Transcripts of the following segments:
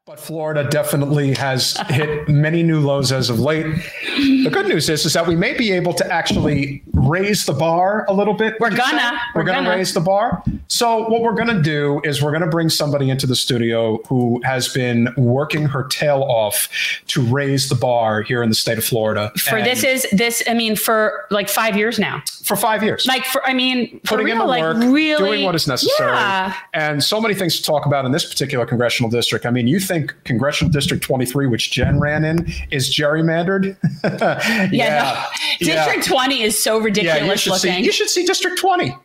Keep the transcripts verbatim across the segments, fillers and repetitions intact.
But Florida definitely has hit many new lows as of late. The good news is, is that we may be able to actually raise the bar a little bit. We're gonna. We're, we're gonna, gonna raise the bar. So what we're gonna do is we're gonna bring somebody into the studio who has been working her tail off to raise the bar here in the state of Florida. For and this is this, I mean, for like five years now. For five years. Like for, I mean, for putting real, in the like work, really doing what is necessary. Yeah. And so many things to talk about in this particular congressional district. I mean, you think Congressional District twenty-three, which Jen ran in, is gerrymandered? yeah. yeah. No. District yeah. twenty is so ridiculous yeah, you should looking. See, you should see District twenty.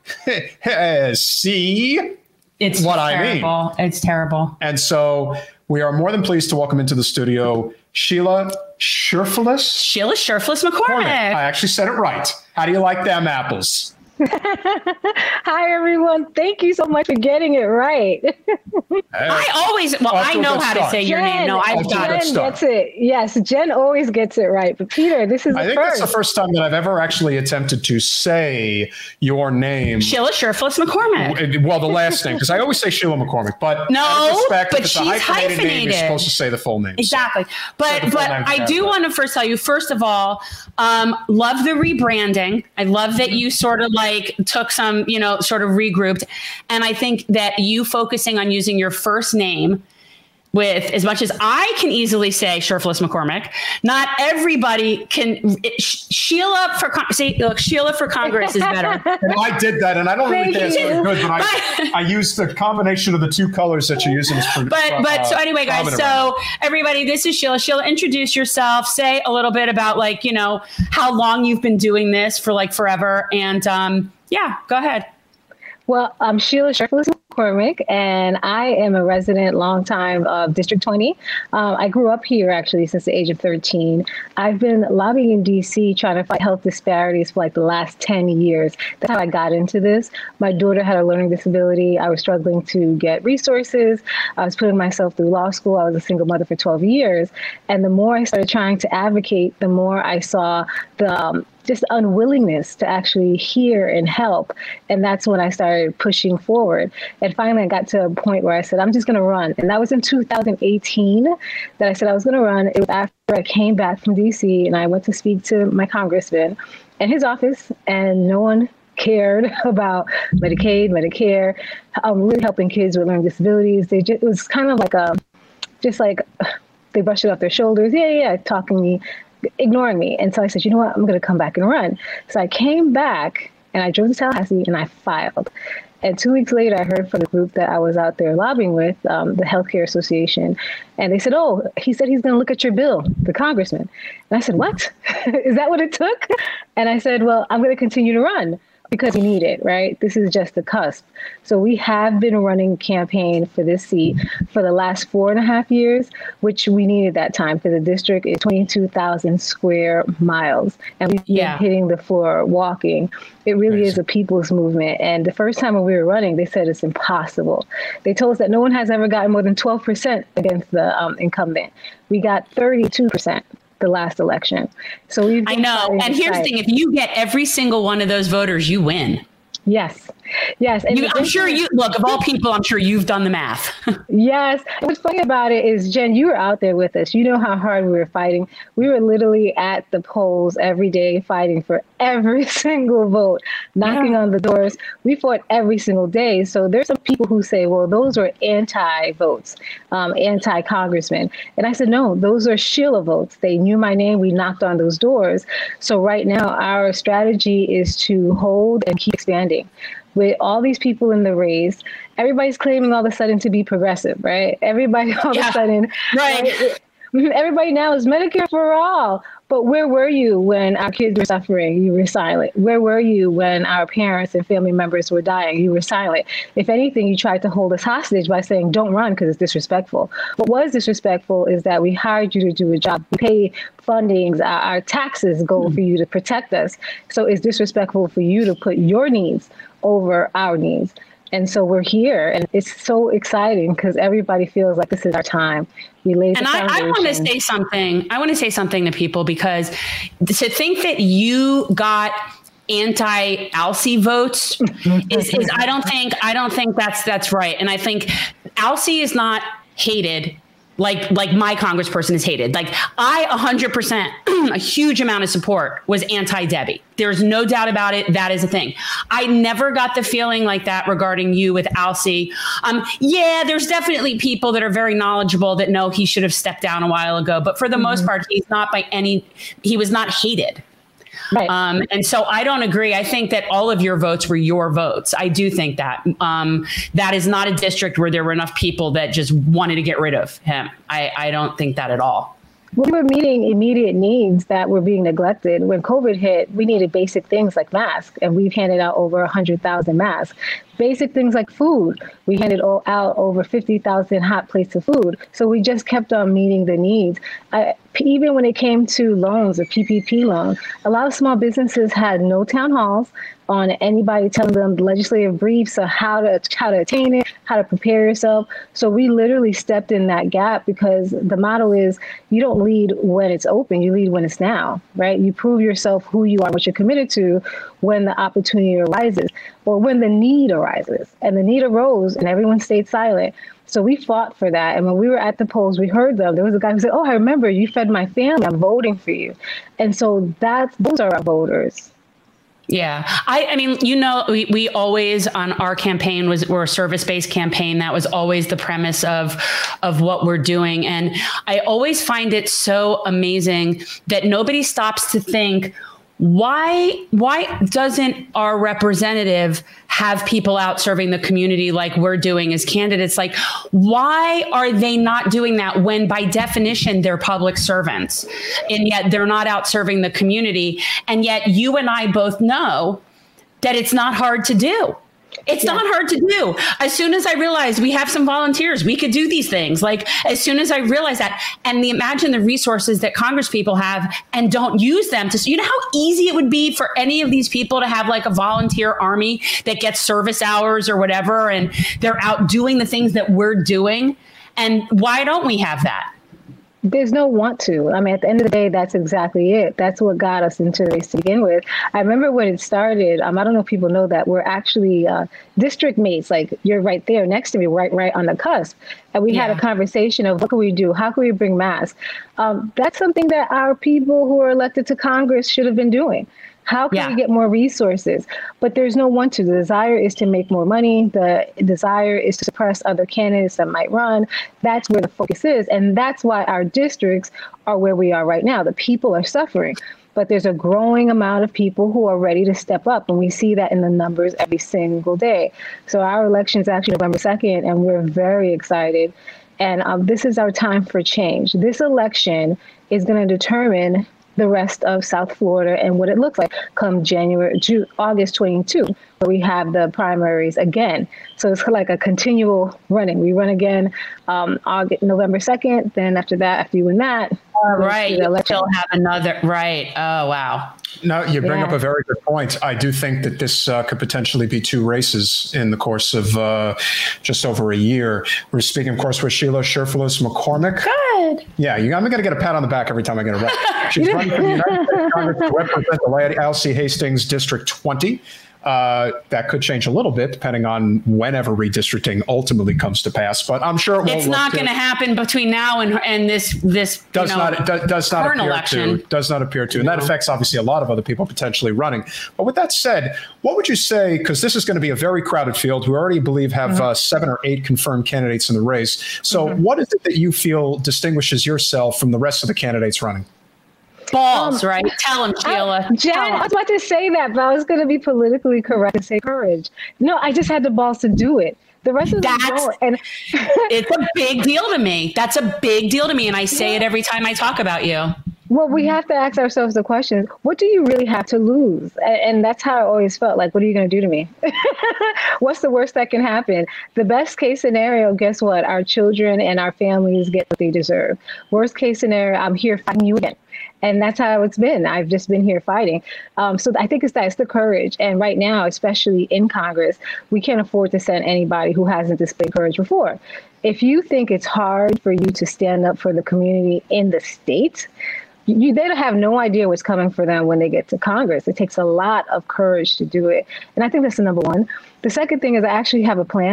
see it's what terrible. I mean. It's terrible. And so we are more than pleased to welcome into the studio Sheila Scherflis. Sheila Scherflis McCormick. I actually said it right. How do you like them apples? Hi, everyone. Thank you so much for getting it right. I always, well, I know how start. to say Jen, your name. No, I've got Jen it. gets it. Yes, Jen always gets it right. But Peter, this is I the think first. that's the first time that I've ever actually attempted to say your name. Sheila Scherflis McCormick. Well, the last name, because I always say Sheila McCormick, but no, out of respect, but if it's she's a hyphenated, hyphenated. name, you're supposed to say the full name. Exactly. So. But so but I do want to first tell you, first of all, um, love the rebranding. I love that you sort of like took some, you know, sort of regrouped. And I think that you focusing on using your first name with as much as I can easily say Scherflis McCormick, not everybody can. It, Sheila for see, look, Sheila for Congress is better. Well, I did that, and I don't really think it's very good, but, but I, I used the combination of the two colors that you're using. For, but uh, but so anyway, guys. So right everybody, this is Sheila. Sheila, introduce yourself. Say a little bit about like you know how long you've been doing this for like forever, and um, yeah, go ahead. Well, I'm Sheila Scherflis McCormick, and I am a resident long time of District twenty. Um, I grew up here actually since the age of thirteen. I've been lobbying in D C trying to fight health disparities for like the last ten years. That's how I got into this. My daughter had a learning disability. I was struggling to get resources. I was putting myself through law school. I was a single mother for twelve years. And the more I started trying to advocate, the more I saw the um, just unwillingness to actually hear and help. And that's when I started pushing forward. And finally, I got to a point where I said, I'm just going to run. And that was in two thousand eighteen that I said I was going to run. It was after I came back from D C and I went to speak to my congressman in his office, and no one cared about Medicaid, Medicare, um, really helping kids with learning disabilities. They just, it was kind of like a, just like they brushed it off their shoulders. Yeah, yeah, talking to me, ignoring me. And so I said, you know what, I'm going to come back and run. So I came back and I drove to Tallahassee and I filed. And two weeks later, I heard from the group that I was out there lobbying with, um, the Healthcare Association. And they said, oh, he said he's going to look at your bill, the congressman. And I said, what? Is that what it took? And I said, well, I'm going to continue to run because we need it, right? This is just the cusp. So we have been running a campaign for this seat for the last four and a half years, which we needed that time because the district is twenty-two thousand square miles. And we've yeah. been hitting the floor walking. It really nice. is a people's movement. And the first time when we were running, they said it's impossible. They told us that no one has ever gotten more than twelve percent against the um, incumbent. We got thirty-two percent. The last election. So we've I know. And here's the thing, if you get every single one of those voters, you win. Yes. Yes. And you, I'm sure you look of all people, I'm sure you've done the math. Yes. What's funny about it is, Jen, you were out there with us. You know how hard we were fighting. We were literally at the polls every day fighting for every single vote, knocking yeah. on the doors. We fought every single day. So there's some people who say, well, those are anti-votes, um, anti-congressmen. And I said, no, those are Sheila votes. They knew my name. We knocked on those doors. So right now, our strategy is to hold and keep expanding. With all these people in the race, everybody's claiming all of a sudden to be progressive, right? Everybody all yeah. of a sudden, right? Everybody now is Medicare for all. But where were you when our kids were suffering? You were silent. Where were you when our parents and family members were dying? You were silent. If anything, you tried to hold us hostage by saying, don't run because it's disrespectful. What was disrespectful is that we hired you to do a job. We pay fundings. Our, our taxes go mm-hmm. for you to protect us. So it's disrespectful for you to put your needs over our needs. And so we're here, and it's so exciting because everybody feels like this is our time. We laid and the I, I want to say something. I want to say something to people because to think that you got anti-ALCE votes is, is I don't think I don't think that's that's right. And I think ALCE is not hated like like my congressperson is hated. Like I one hundred percent, a huge amount of support was anti-Debbie. There's no doubt about it. That is a thing. I never got the feeling like that regarding you with Alcee. Um, yeah, there's definitely people that are very knowledgeable that know he should have stepped down a while ago. But for the mm-hmm. most part, he's not by any, he was not hated. Right. Um, and so I don't agree. I think that all of your votes were your votes. I do think that um, that is not a district where there were enough people that just wanted to get rid of him. I, I don't think that at all. We were meeting immediate needs that were being neglected. When COVID hit, we needed basic things like masks, and we've handed out over one hundred thousand masks. Basic things like food. We handed out over fifty thousand hot plates of food. So we just kept on meeting the needs. I, even when it came to loans, a P P P loan, a lot of small businesses had no town halls on anybody telling them legislative briefs on how to how to attain it, how to prepare yourself. So we literally stepped in that gap because the motto is you don't lead when it's open, you lead when it's now, right? You prove yourself who you are, what you're committed to when the opportunity arises or when the need arises. And the need arose and everyone stayed silent. So we fought for that. And when we were at the polls, we heard them. There was a guy who said, oh, I remember you fed my family. I'm voting for you. And so that's, those are our voters. Yeah. I, I mean, you know, we, we always on our campaign was we're a service-based campaign. That was always the premise of of what we're doing. And I always find it so amazing that nobody stops to think, why why doesn't our representative have people out serving the community like we're doing as candidates? Like, why are they not doing that when by definition they're public servants and yet they're not out serving the community? And yet you and I both know that it's not hard to do. It's yeah. not hard to do. As soon as I realized we have some volunteers, we could do these things. Like as soon as I realized that, and the imagine the resources that Congress people have and don't use them to, you know how easy it would be for any of these people to have like a volunteer army that gets service hours or whatever, and they're out doing the things that we're doing. And why don't we have that? There's no want to. I mean, at the end of the day, that's exactly it. That's what got us into the race to begin with. I remember when it started, um, I don't know if people know that we're actually uh, district mates. Like you're right there next to me, right, right on the cusp. And we yeah. had a conversation of what can we do? How can we bring masks? Um, that's something that our people who are elected to Congress should have been doing. How can yeah. we get more resources? But there's no want to. The desire is to make more money. The desire is to suppress other candidates that might run. That's where the focus is. And that's why our districts are where we are right now. The people are suffering. But there's a growing amount of people who are ready to step up. And we see that in the numbers every single day. So our election is actually November second, and we're very excited. And um, this is our time for change. This election is going to determine the rest of South Florida and what it looks like come January, June, August twenty-two, where we have the primaries again. So it's like a continual running. We run again um, August, November second. Then after that, after you win that, oh, right, you still have another. Right. Oh, wow. No, you bring yeah. up a very good point. I do think that this uh, could potentially be two races in the course of uh, just over a year. We're speaking, of course, with Sheila Sherfulus McCormick. Good. Yeah, you, I'm going to get a pat on the back every time I get a rep. She's running for the United States Congress to represent the Alcee Hastings District twenty. Uh, that could change a little bit depending on whenever redistricting ultimately comes to pass, but I'm sure it won't. It's not going to happen between now and and this this does you know, not does, does not appear election. to does not appear to, and that affects obviously a lot of other people potentially running. But with that said, what would you say? Because this is going to be a very crowded field. We already believe have mm-hmm. uh, seven or eight confirmed candidates in the race. So, mm-hmm. what is it that you feel distinguishes yourself from the rest of the candidates running? Balls, um, right? Tell him, Sheila. I, Jen, I was about to say that, but I was going to be politically correct and say courage. No, I just had the balls to do it. The rest of them don't. And it's a big deal to me. That's a big deal to me, and I say yeah. it every time I talk about you. Well, we have to ask ourselves the question, what do you really have to lose? And that's how I always felt like, what are you going to do to me? What's the worst that can happen? The best case scenario, guess what? Our children and our families get what they deserve. Worst case scenario, I'm here fighting you again. And that's how it's been. I've just been here fighting. Um, so I think it's that, it's the courage. And right now, especially in Congress, we can't afford to send anybody who hasn't displayed courage before. If you think it's hard for you to stand up for the community in the state, you, they have no idea what's coming for them when they get to Congress. It takes a lot of courage to do it. And I think that's the number one. The second thing is I actually have a plan.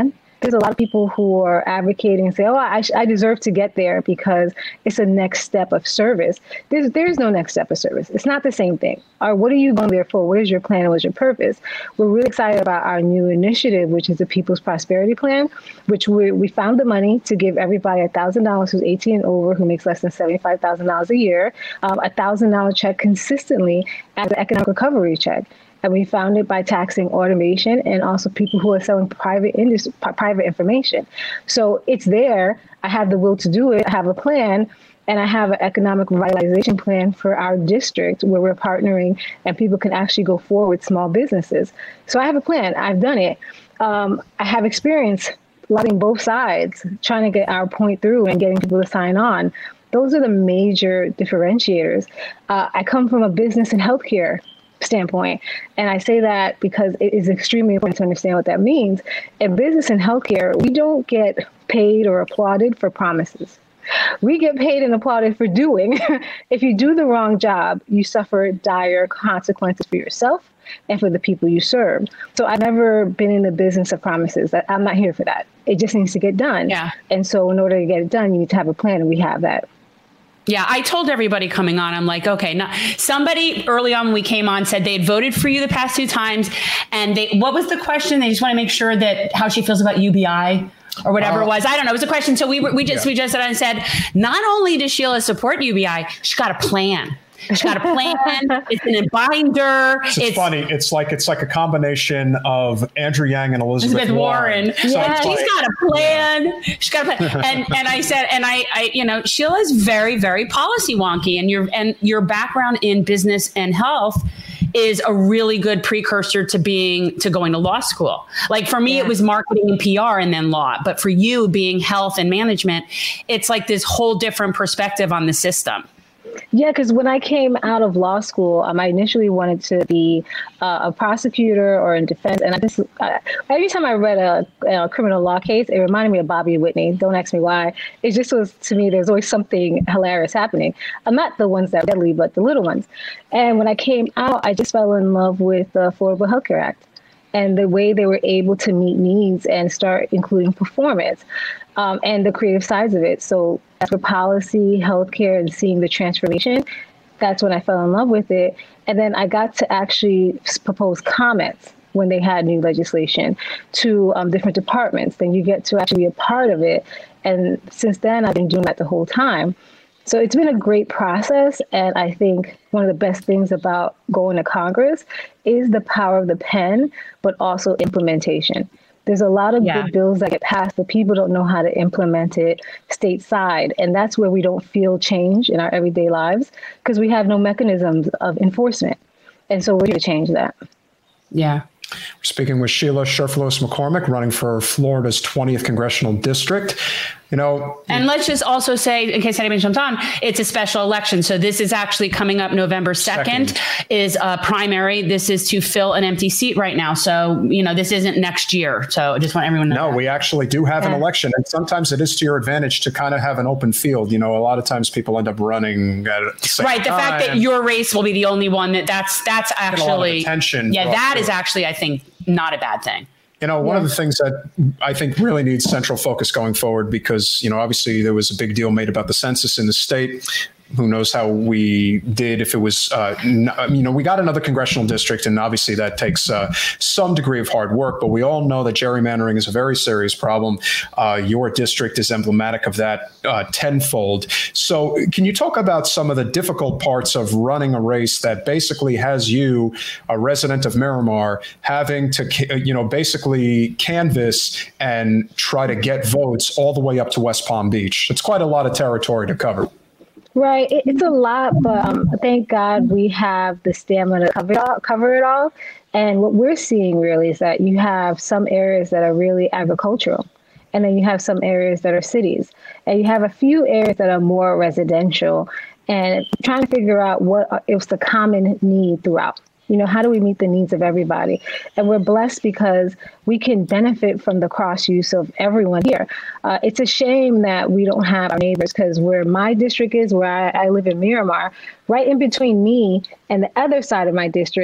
there's a lot of people who are advocating and say, oh, I, I deserve to get there because it's a next step of service. There's, there's no next step of service. It's not the same thing. Or what are you going there for? What is your plan and what's your purpose? We're really excited about our new initiative, which is the People's Prosperity Plan, which we, we found the money to give everybody one thousand dollars who's eighteen and over, who makes less than seventy-five thousand dollars a year, um, a one thousand dollars check consistently as an economic recovery check. And we found it by taxing automation and also people who are selling private industry, private information. So it's there. I have the will to do it. I have a plan. And I have an economic revitalization plan for our district where we're partnering and people can actually go forward, small businesses. So I have a plan. I've done it. Um, I have experience lobbying both sides, trying to get our point through and getting people to sign on. Those are the major differentiators. Uh, I come from a business and healthcare standpoint. And I say that because it is extremely important to understand what that means. In business and healthcare, we don't get paid or applauded for promises. We get paid and applauded for doing. If you do the wrong job, you suffer dire consequences for yourself and for the people you serve. So I've never been in the business of promises. I'm not here for that. It just needs to get done. Yeah. And so in order to get it done, you need to have a plan, and we have that. Yeah, I told everybody coming on, I'm like, okay, now, somebody early on when we came on said they had voted for you the past two times. And they, what was the question? They just want to make sure that how she feels about U B I or whatever uh, it was. I don't know. It was a question. So we were, we just, yeah. we just said, I said, not only does Sheila support U B I, she's got a plan. She's got a plan. It's in a binder. It's, it's funny. It's like it's like a combination of Andrew Yang and Elizabeth, Elizabeth Warren. Warren. So yeah. She's like, got a plan. Yeah. She's got a plan. And and I said, and I, I, you know, Sheila's very, very policy wonky, and your and your background in business and health is a really good precursor to being to going to law school. Like for me, yeah. it was marketing and P R and then law. But for you, being health and management, it's like this whole different perspective on the system. Yeah, because when I came out of law school, um, I initially wanted to be uh, a prosecutor or in defense. And I just uh, every time I read a, a criminal law case, it reminded me of Bobby Whitney. Don't ask me why. It just was, to me, there's always something hilarious happening. I'm not the ones that are deadly, but the little ones. And when I came out, I just fell in love with the Affordable Health Care Act and the way they were able to meet needs and start including performance. Um, and the creative sides of it. So for policy, healthcare, and seeing the transformation, that's when I fell in love with it. And then I got to actually propose comments when they had new legislation to um, different departments. Then you get to actually be a part of it. And since then, I've been doing that the whole time. So it's been a great process. And I think one of the best things about going to Congress is the power of the pen, but also implementation. There's a lot of yeah. good bills that get passed, but people don't know how to implement it stateside. And that's where we don't feel change in our everyday lives because we have no mechanisms of enforcement. And so we're going to change that. Yeah. We're speaking with Sheila Sherfulos McCormick, running for Florida's twentieth Congressional District. You know, and let's just also say, in case anybody jumps on, it's a special election. So this is actually coming up November second, second. is a primary. This is to fill an empty seat right now. So, you know, this isn't next year. So I just want everyone to know. No, that. we actually do have yeah. an election. And sometimes it is to your advantage to kind of have an open field. You know, a lot of times people end up running at the same Right. The time. fact that your race will be the only one that that's that's actually a lot of attention. Yeah, that is actually, I think, not a bad thing. You know, one yeah. of the things that I think really needs central focus going forward, because, you know, obviously there was a big deal made about the census in the state. Who knows how we did if it was, uh, n- you know, we got another congressional district, and obviously that takes uh, some degree of hard work. But we all know that gerrymandering is a very serious problem. Uh, your district is emblematic of that uh, tenfold. So can you talk about some of the difficult parts of running a race that basically has you, a resident of Miramar, having to, you know, basically canvass and try to get votes all the way up to West Palm Beach? It's quite a lot of territory to cover. Right. It's a lot, but um, thank God we have the stamina to cover it all, cover it all. And what we're seeing really is that you have some areas that are really agricultural, and then you have some areas that are cities, and you have a few areas that are more residential, and trying to figure out what is the common need throughout. You know, how do we meet the needs of everybody? And we're blessed because we can benefit from the cross use of everyone here. Uh, it's a shame that we don't have our neighbors, because where my district is, where I, I live in Miramar, right in between me and the other side of my district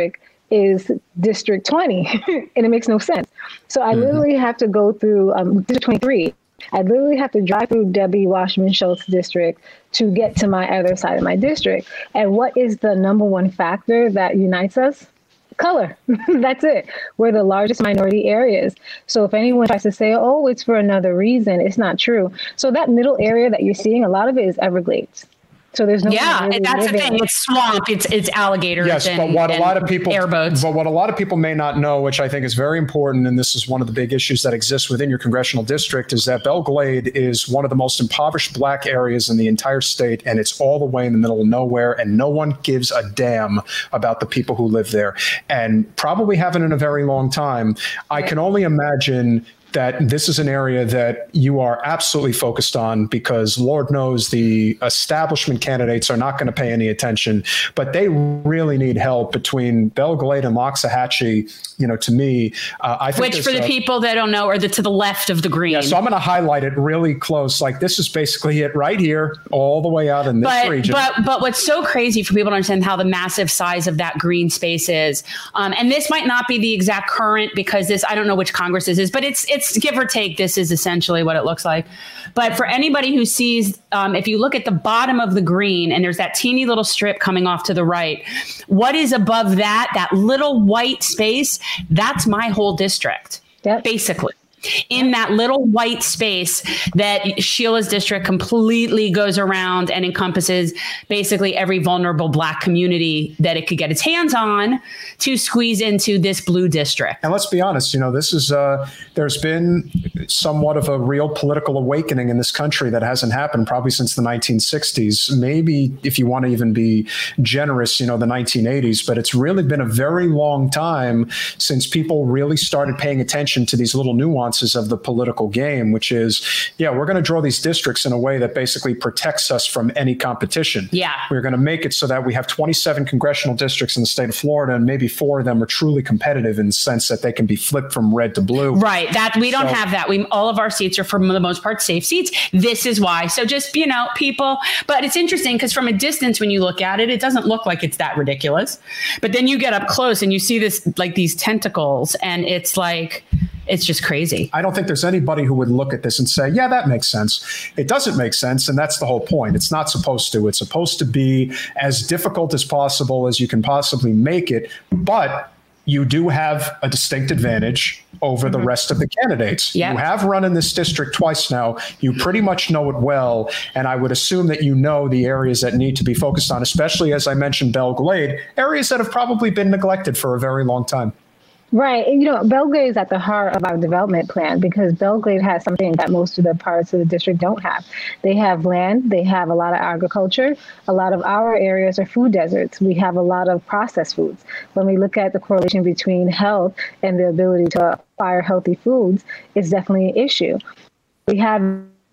is District twenty, and it makes no sense. So I mm-hmm. literally have to go through um, District twenty-three. I literally have to drive through Debbie Wasserman Schultz district to get to my other side of my district. And what is the number one factor that unites us? Color. That's it. We're the largest minority areas. So if anyone tries to say, oh, it's for another reason, it's not true. So that middle area that you're seeing, a lot of it is Everglades. So there's no yeah, really that's the thing. in. It's swamp. It's it's alligators. Yes, and, but what a lot of people airboats. But what a lot of people may not know, which I think is very important, and this is one of the big issues that exists within your congressional district, is that Belle Glade is one of the most impoverished black areas in the entire state, and it's all the way in the middle of nowhere, and no one gives a damn about the people who live there, and probably haven't in a very long time. I can only imagine that this is an area that you are absolutely focused on, because Lord knows the establishment candidates are not going to pay any attention, but they really need help between Belle Glade and Loxahatchee. You know, to me, uh, I think which for the a, people that don't know are the to the left of the green. Yeah, so I'm going to highlight it really close. Like this is basically it right here, all the way out in this but, region. But but what's so crazy for people to understand how the massive size of that green space is, um, and this might not be the exact current because this I don't know which Congress this is, but it's it's. It's give or take, this is essentially what it looks like. But for anybody who sees, um, if you look at the bottom of the green and there's that teeny little strip coming off to the right, what is above that, that little white space, that's my whole district, yep. basically. In that little white space that Sheila's district completely goes around and encompasses basically every vulnerable black community that it could get its hands on to squeeze into this blue district. And let's be honest, you know, this is uh, there's been somewhat of a real political awakening in this country that hasn't happened probably since the nineteen sixties. Maybe if you want to even be generous, you know, the nineteen eighties. But it's really been a very long time since people really started paying attention to these little nuances of the political game, which is, yeah, we're going to draw these districts in a way that basically protects us from any competition. Yeah. We're going to make it so that we have twenty-seven congressional districts in the state of Florida, and maybe four of them are truly competitive in the sense that they can be flipped from red to blue. Right. That we don't so, have that. We all of our seats are, for the most part, safe seats. This is why. So just, you know, people, but it's interesting because from a distance, when you look at it, it doesn't look like it's that ridiculous. But then you get up close and you see this, like these tentacles, and it's like, it's just crazy. I don't think there's anybody who would look at this and say, yeah, that makes sense. It doesn't make sense. And that's the whole point. It's not supposed to. It's supposed to be as difficult as possible as you can possibly make it. But you do have a distinct advantage over mm-hmm. the rest of the candidates. Yep. You have run in this district twice now. You pretty much know it well. And I would assume that you know the areas that need to be focused on, especially, as I mentioned, Belle Glade, areas that have probably been neglected for a very long time. Right. And, you know, Belle Glade is at the heart of our development plan because Belle Glade has something that most of the parts of the district don't have. They have land. They have a lot of agriculture. A lot of our areas are food deserts. We have a lot of processed foods. When we look at the correlation between health and the ability to acquire healthy foods, it's definitely an issue. We have.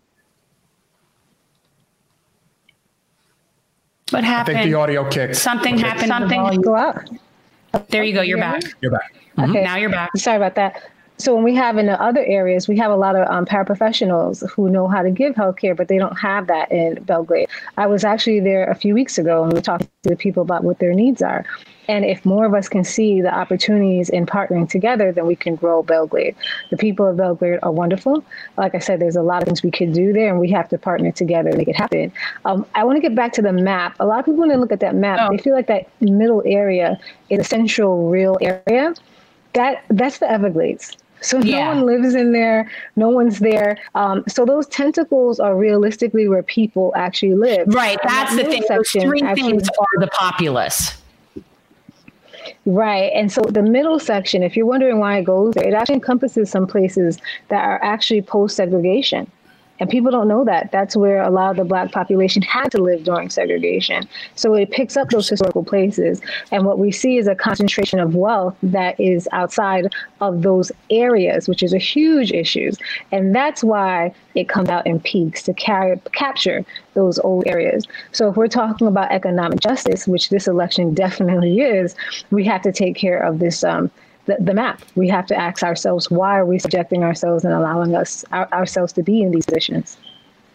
What happened? I think the audio kicked. Something okay. happened. Something. Go out. There you go. You're back. You're back. Mm-hmm. Okay. Now you're back. Sorry about that. So when we have in the other areas, we have a lot of um, paraprofessionals who know how to give healthcare, but they don't have that in Belle Glade. I was actually there a few weeks ago and we were talking to the people about what their needs are. And if more of us can see the opportunities in partnering together, then we can grow Belle Glade. The people of Belle Glade are wonderful. Like I said, there's a lot of things we could do there, and we have to partner together to make it happen. Um, I want to get back to the map. A lot of people, when they look at that map, oh. they feel like that middle area is a central, real area. That That's the Everglades. So yeah. no one lives in there. No one's there. Um, so those tentacles are realistically where people actually live. Right. That's the thing. Those three actually, things are the populace. Right. And so the middle section, if you're wondering why it goes there, it actually encompasses some places that are actually post-segregation. And people don't know that. That's where a lot of the Black population had to live during segregation. So it picks up those historical places. And what we see is a concentration of wealth that is outside of those areas, which is a huge issue. And that's why it comes out in peaks to carry, capture those old areas. So if we're talking about economic justice, which this election definitely is, we have to take care of this um, The, the map. We have to ask ourselves, why are we subjecting ourselves and allowing us our, ourselves to be in these positions?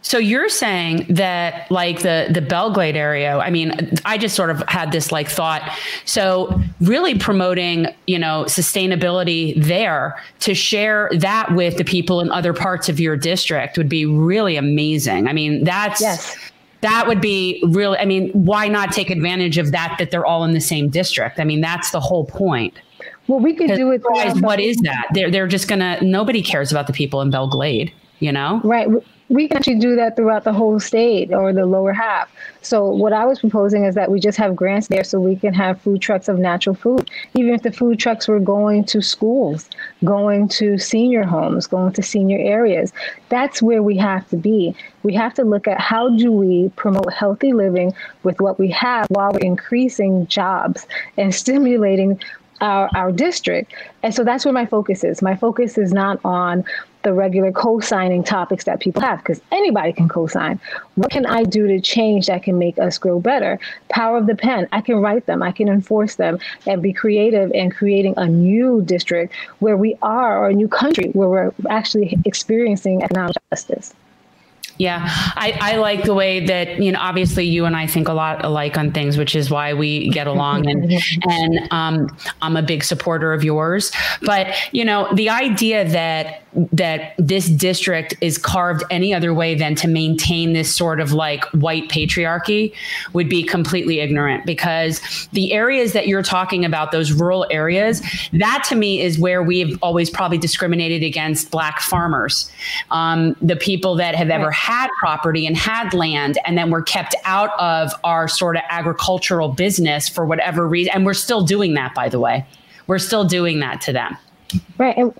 So you're saying that like the, the Belgrade area, I mean, I just sort of had this like thought. So really promoting, you know, sustainability there to share that with the people in other parts of your district would be really amazing. I mean, that's, yes. that would be really, I mean, why not take advantage of that, that they're all in the same district? I mean, that's the whole point. Well, we could do it. What is that? They're, they're just going to, nobody cares about the people in Belgrade, you know? Right. We can actually do that throughout the whole state or the lower half. So what I was proposing is that we just have grants there so we can have food trucks of natural food. Even if the food trucks were going to schools, going to senior homes, going to senior areas, that's where we have to be. We have to look at how do we promote healthy living with what we have while we're increasing jobs and stimulating our, our district. And so that's where my focus is. My focus is not on the regular co-signing topics that people have, because anybody can co-sign. What can I do to change that can make us grow better? Power of the pen. I can write them. I can enforce them and be creative in creating a new district where we are, or a new country where we're actually experiencing economic justice. Yeah, I, I like the way that, you know, obviously you and I think a lot alike on things, which is why we get along. And and um, I'm a big supporter of yours. But, you know, the idea that that this district is carved any other way than to maintain this sort of like white patriarchy would be completely ignorant, because the areas that you're talking about, those rural areas, that to me is where we've always probably discriminated against Black farmers, um, the people that have ever had property and had land and then were kept out of our sort of agricultural business for whatever reason. And we're still doing that, by the way. We're still doing that to them. Right. And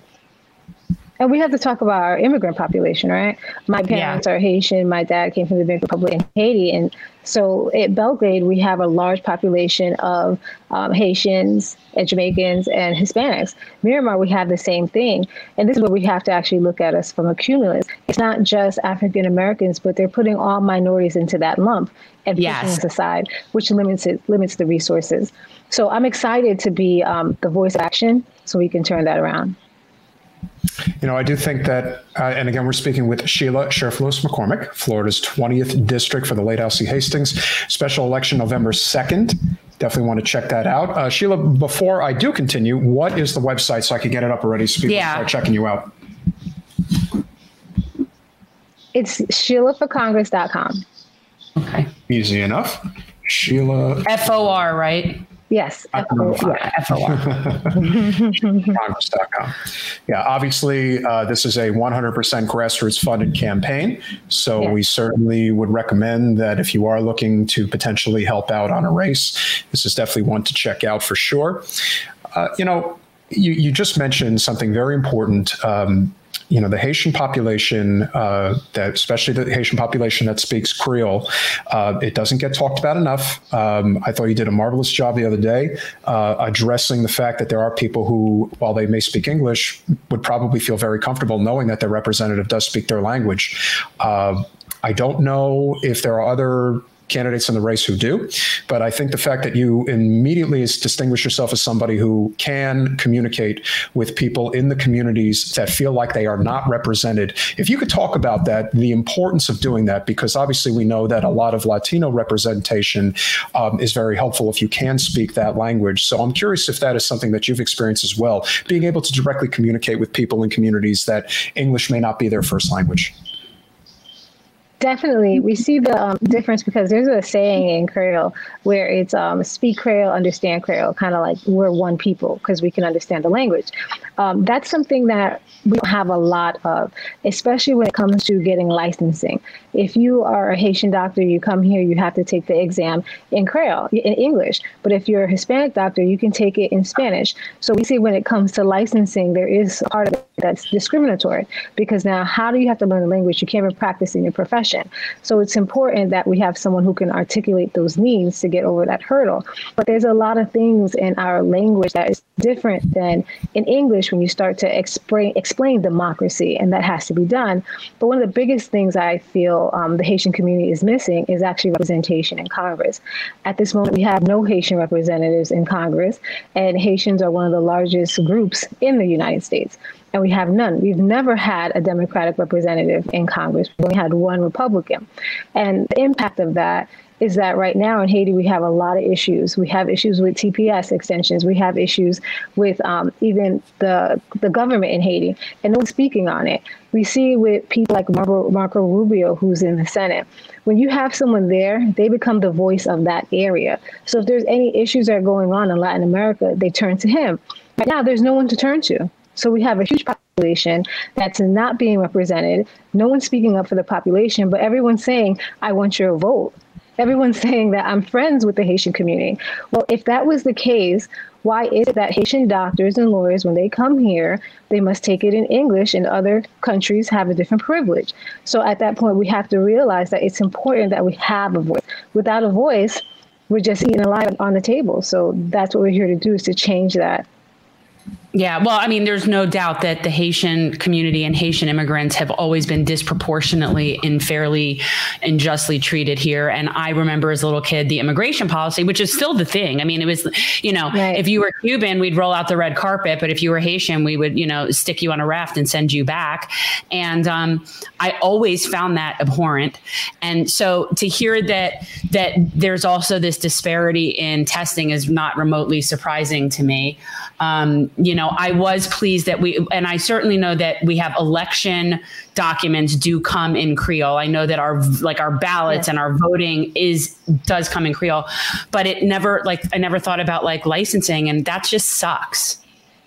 And we have to talk about our immigrant population, right? My parents yeah. are Haitian. My dad came from the Dominican Republic and Haiti. And so at Belgrade, we have a large population of um, Haitians and Jamaicans and Hispanics. Miramar, we have the same thing. And this is where we have to actually look at us from a cumulus. It's not just African Americans, but they're putting all minorities into that lump and pushing yes. us aside, which limits it, limits the resources. So I'm excited to be um, the voice of action so we can turn that around. You know, I do think that, uh, and again, we're speaking with Sheila Sheriff Lewis McCormick, Florida's twentieth district for the late House of Hastings, special election November second. Definitely want to check that out. Uh, Sheila, before I do continue, what is the website so I can get it up already so people yeah. start checking you out? It's Sheila for Congress dot com. Okay. Easy enough. Sheila. F O R, right? Yes. F O R. F O R. Congress dot com. Yeah, obviously, uh, this is a one hundred percent grassroots funded campaign. So yes. we certainly would recommend that if you are looking to potentially help out on a race, this is definitely one to check out for sure. Uh, you know, you, you just mentioned something very important. Um, You know, the Haitian population, uh, that especially the Haitian population that speaks Creole, uh, it doesn't get talked about enough. Um, I thought you did a marvelous job the other day uh, addressing the fact that there are people who, while they may speak English, would probably feel very comfortable knowing that their representative does speak their language. Uh, I don't know if there are other candidates in the race who do, but I think the fact that you immediately distinguish yourself as somebody who can communicate with people in the communities that feel like they are not represented. If you could talk about that, the importance of doing that, because obviously we know that a lot of Latino representation um, is very helpful if you can speak that language. So I'm curious if that is something that you've experienced as well, being able to directly communicate with people in communities that English may not be their first language. Definitely. We see the um, difference because there's a saying in Creole where it's um, speak Creole, understand Creole, kind of like we're one people because we can understand the language. Um, that's something that we don't have a lot of, especially when it comes to getting licensing. If you are a Haitian doctor, you come here, you have to take the exam in Creole, in English. But if you're a Hispanic doctor, you can take it in Spanish. So we see when it comes to licensing, there is a part of it that's discriminatory because now how do you have to learn the language? You can't even practice in your profession. So it's important that we have someone who can articulate those needs to get over that hurdle. But there's a lot of things in our language that is different than in English when you start to explain, explain democracy, and that has to be done. But one of the biggest things I feel um, the Haitian community is missing is actually representation in Congress. At this moment, we have no Haitian representatives in Congress, and Haitians are one of the largest groups in the United States. and we have none. We've never had a Democratic representative in Congress. We only had one Republican. And the impact of that is that right now in Haiti, we have a lot of issues. We have issues with T P S extensions. We have issues with um, even the the government in Haiti, and no one's speaking on it. We see with people like Marco, Marco Rubio, who's in the Senate. When you have someone there, they become the voice of that area. So if there's any issues that are going on in Latin America, they turn to him. Right now, there's no one to turn to. So we have a huge population that's not being represented. No one's speaking up for the population, but everyone's saying, I want your vote. Everyone's saying that I'm friends with the Haitian community. Well, if that was the case, why is it that Haitian doctors and lawyers, when they come here, they must take it in English, and other countries have a different privilege? So at that point, we have to realize that it's important that we have a voice. Without a voice, we're just eating alive on the table. So that's what we're here to do, is to change that. Yeah, well, I mean, there's no doubt that the Haitian community and Haitian immigrants have always been disproportionately and fairly and justly treated here. And I remember as a little kid, the immigration policy, which is still the thing. I mean, it was, you know, right. If you were Cuban, we'd roll out the red carpet. But if you were Haitian, we would, you know, stick you on a raft and send you back. And um, I always found that abhorrent. And so to hear that that there's also this disparity in testing is not remotely surprising to me. Um, you know, I was pleased that we, and I certainly know that we have election documents do come in Creole. I know that our, like our ballots yeah. and our voting is, does come in Creole, but it never, like, I never thought about like licensing, and that just sucks.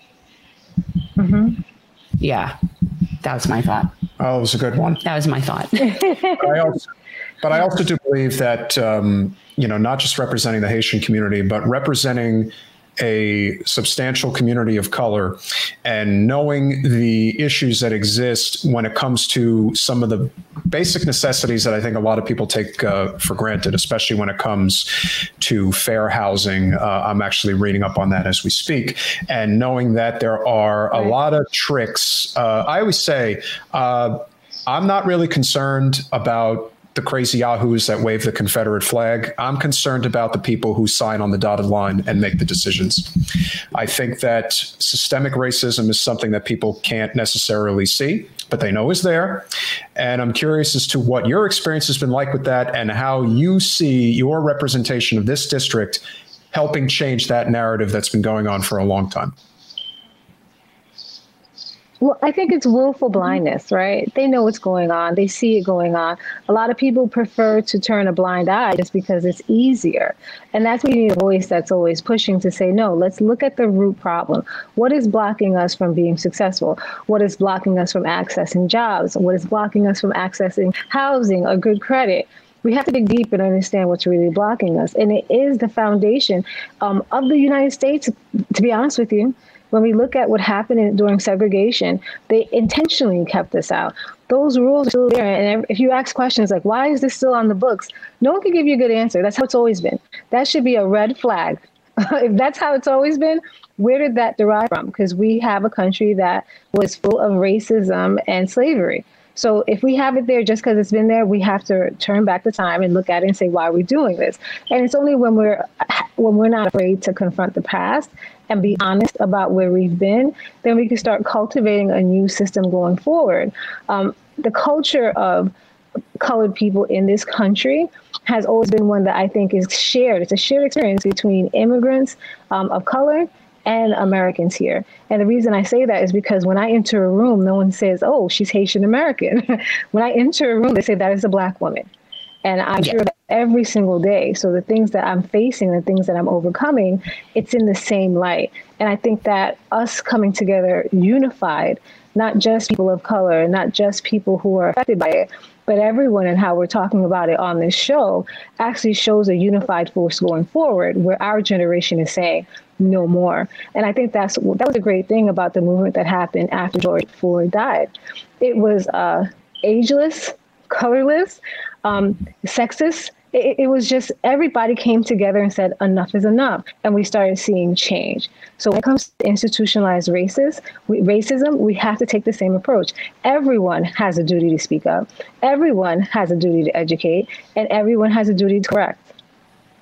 Mm-hmm. Yeah, that was my thought. Oh, it was a good one. That was my thought. but, I also, but I also do believe that, um, you know, not just representing the Haitian community, but representing a substantial community of color and knowing the issues that exist when it comes to some of the basic necessities that I think a lot of people take uh, for granted, especially when it comes to fair housing. Uh, I'm actually reading up on that as we speak, and knowing that there are a lot of tricks. Uh, I always say, uh, I'm not really concerned about the crazy yahoos that wave the Confederate flag. I'm concerned about the people who sign on the dotted line and make the decisions. I think that systemic racism is something that people can't necessarily see, but they know is there. And I'm curious as to what your experience has been like with that, and how you see your representation of this district helping change that narrative that's been going on for a long time. Well, I think it's willful blindness, right? They know what's going on. They see it going on. A lot of people prefer to turn a blind eye just because it's easier. And that's when you need a voice that's always pushing to say, no, let's look at the root problem. What is blocking us from being successful? What is blocking us from accessing jobs? What is blocking us from accessing housing or good credit? We have to dig deep and understand what's really blocking us. And it is the foundation um, of the United States, to be honest with you. When we look at what happened in, during segregation, they intentionally kept this out. Those rules are still there. And if you ask questions like, why is this still on the books? No one can give you a good answer. That's how it's always been. That should be a red flag. If that's how it's always been, where did that derive from? Because we have a country that was full of racism and slavery. So if we have it there just because it's been there, we have to turn back the time and look at it and say, why are we doing this? And it's only when we're when we're not afraid to confront the past and be honest about where we've been, then we can start cultivating a new system going forward. Um, the culture of colored people in this country has always been one that I think is shared. It's a shared experience between immigrants um, of color and Americans here. And the reason I say that is because when I enter a room, no one says, oh, she's Haitian American. When I enter a room, they say that is a Black woman. And I hear that every single day. So the things that I'm facing, the things that I'm overcoming, it's in the same light. And I think that us coming together unified, not just people of color, not just people who are affected by it, but everyone, and how we're talking about it on this show, actually shows a unified force going forward, where our generation is saying no more. And I think that's that was a great thing about the movement that happened after George Floyd died. It was uh, ageless, colorless, um, sexist. It, it was just everybody came together and said, enough is enough. And we started seeing change. So when it comes to institutionalized racist, we, racism, we have to take the same approach. Everyone has a duty to speak up. Everyone has a duty to educate. And everyone has a duty to correct.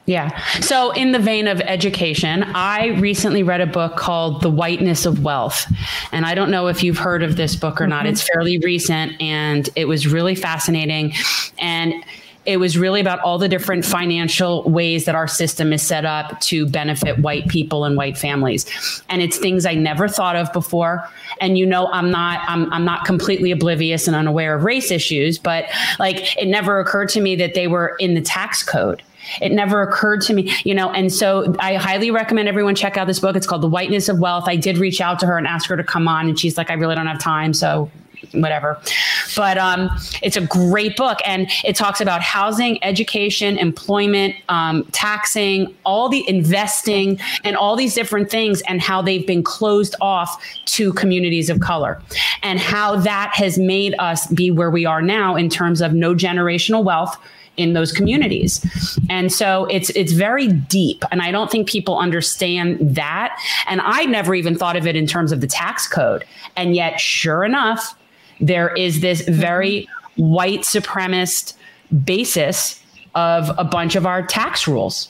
Yeah. So in the vein of education, I recently read a book called The Whiteness of Wealth. And I don't know if you've heard of this book or mm-hmm. not. It's fairly recent and it was really fascinating. And it was really about all the different financial ways that our system is set up to benefit white people and white families. And it's things I never thought of before. And, you know, I'm not I'm, I'm not completely oblivious and unaware of race issues, but like it never occurred to me that they were in the tax code. It never occurred to me, you know, and so I highly recommend everyone check out this book. It's called The Whiteness of Wealth. I did reach out to her and ask her to come on, and she's like, I really don't have time. So whatever. But um, it's a great book. And it talks about housing, education, employment, um, taxing, all the investing and all these different things and how they've been closed off to communities of color and how that has made us be where we are now in terms of no generational wealth in those communities. And so it's it's very deep. And I don't think people understand that. And I never even thought of it in terms of the tax code. And yet, sure enough, there is this very white supremacist basis of a bunch of our tax rules.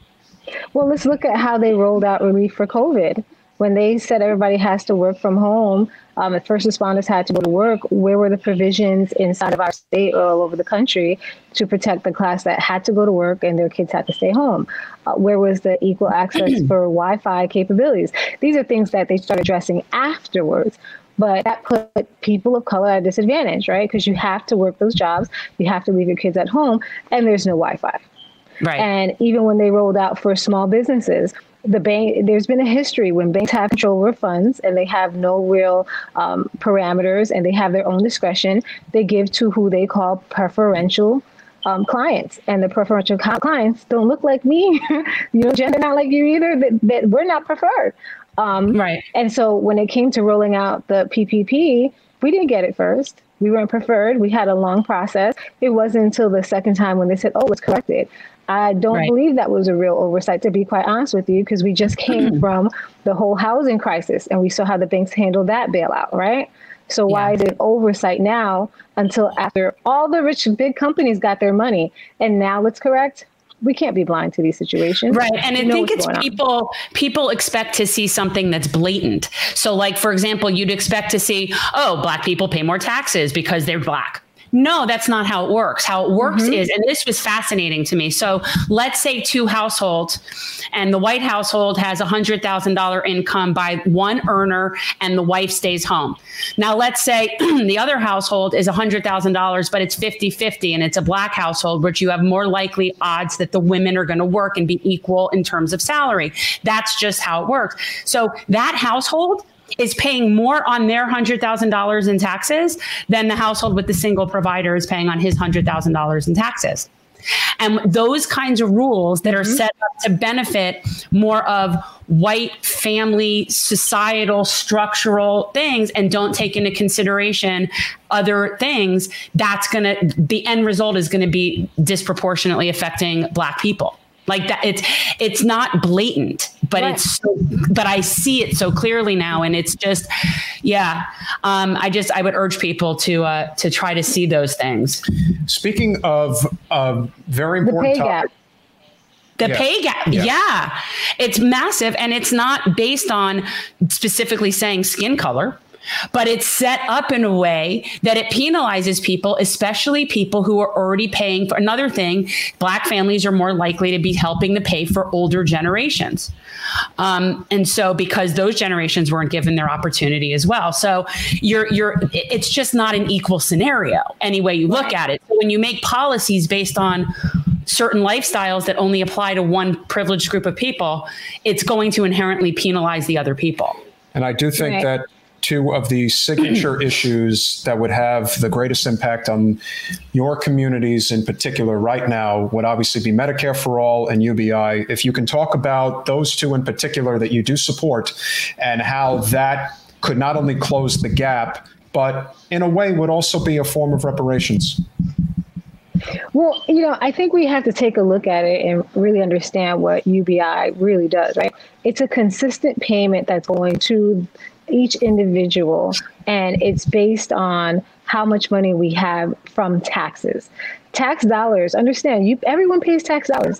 Well, let's look at how they rolled out relief for COVID. When they said everybody has to work from home, um, the first responders had to go to work, where were the provisions inside of our state or all over the country to protect the class that had to go to work and their kids had to stay home? Uh, where was the equal access for Wi-Fi capabilities? These are things that they started addressing afterwards. But that put people of color at a disadvantage, right? Because you have to work those jobs, you have to leave your kids at home, and there's no Wi-Fi. Right. And even when they rolled out for small businesses, the bank, there's been a history when banks have control over funds and they have no real um, parameters and they have their own discretion, they give to who they call preferential um, clients. And the preferential clients don't look like me, you know, Jen, they're not like you either, that, that we're not preferred. Um, right. And so when it came to rolling out the P P P, we didn't get it first. We weren't preferred. We had a long process. It wasn't until the second time when they said, oh, it's corrected. I don't right. believe that was a real oversight, to be quite honest with you, because we just came from the whole housing crisis and we saw how the banks handled that bailout, right? So why yeah. is it oversight now until after all the rich big companies got their money? And now it's correct? We can't be blind to these situations. Right. And I think it's people, people expect to see something that's blatant. So like, for example, you'd expect to see, oh, Black people pay more taxes because they're Black. No, that's not how it works. How it works mm-hmm. is, and this was fascinating to me. So let's say two households and the white household has a one hundred thousand dollars income by one earner and the wife stays home. Now, let's say the other household is one hundred thousand dollars, but it's fifty-fifty and it's a Black household, which you have more likely odds that the women are going to work and be equal in terms of salary. That's just how it works. So that household is paying more on their one hundred thousand dollars in taxes than the household with the single provider is paying on his one hundred thousand dollars in taxes. And those kinds of rules that are mm-hmm. set up to benefit more of white family, societal, structural things and don't take into consideration other things, that's going to, the end result is going to be disproportionately affecting Black people. Like that, it's it's not blatant, but right. it's so, but I see it so clearly now, and it's just, yeah. Um, I just I would urge people to uh, to try to see those things. Speaking of uh, very important the pay topic. gap. The yeah. pay gap. Yeah. yeah, it's massive, and it's not based on specifically saying skin color. But it's set up in a way that it penalizes people, especially people who are already paying for another thing. Black families are more likely to be helping to pay for older generations. Um, and so because those generations weren't given their opportunity as well. So you're you're it's just not an equal scenario any way you look at it. So when you make policies based on certain lifestyles that only apply to one privileged group of people, it's going to inherently penalize the other people. And I do think right. that two of the signature issues that would have the greatest impact on your communities in particular right now would obviously be Medicare for All and U B I. If you can talk about those two in particular that you do support and how that could not only close the gap, but in a way would also be a form of reparations. Well, you know, I think we have to take a look at it and really understand what U B I really does, right? It's a consistent payment that's going to each individual, and it's based on how much money we have from taxes. Tax dollars, understand, you everyone pays tax dollars.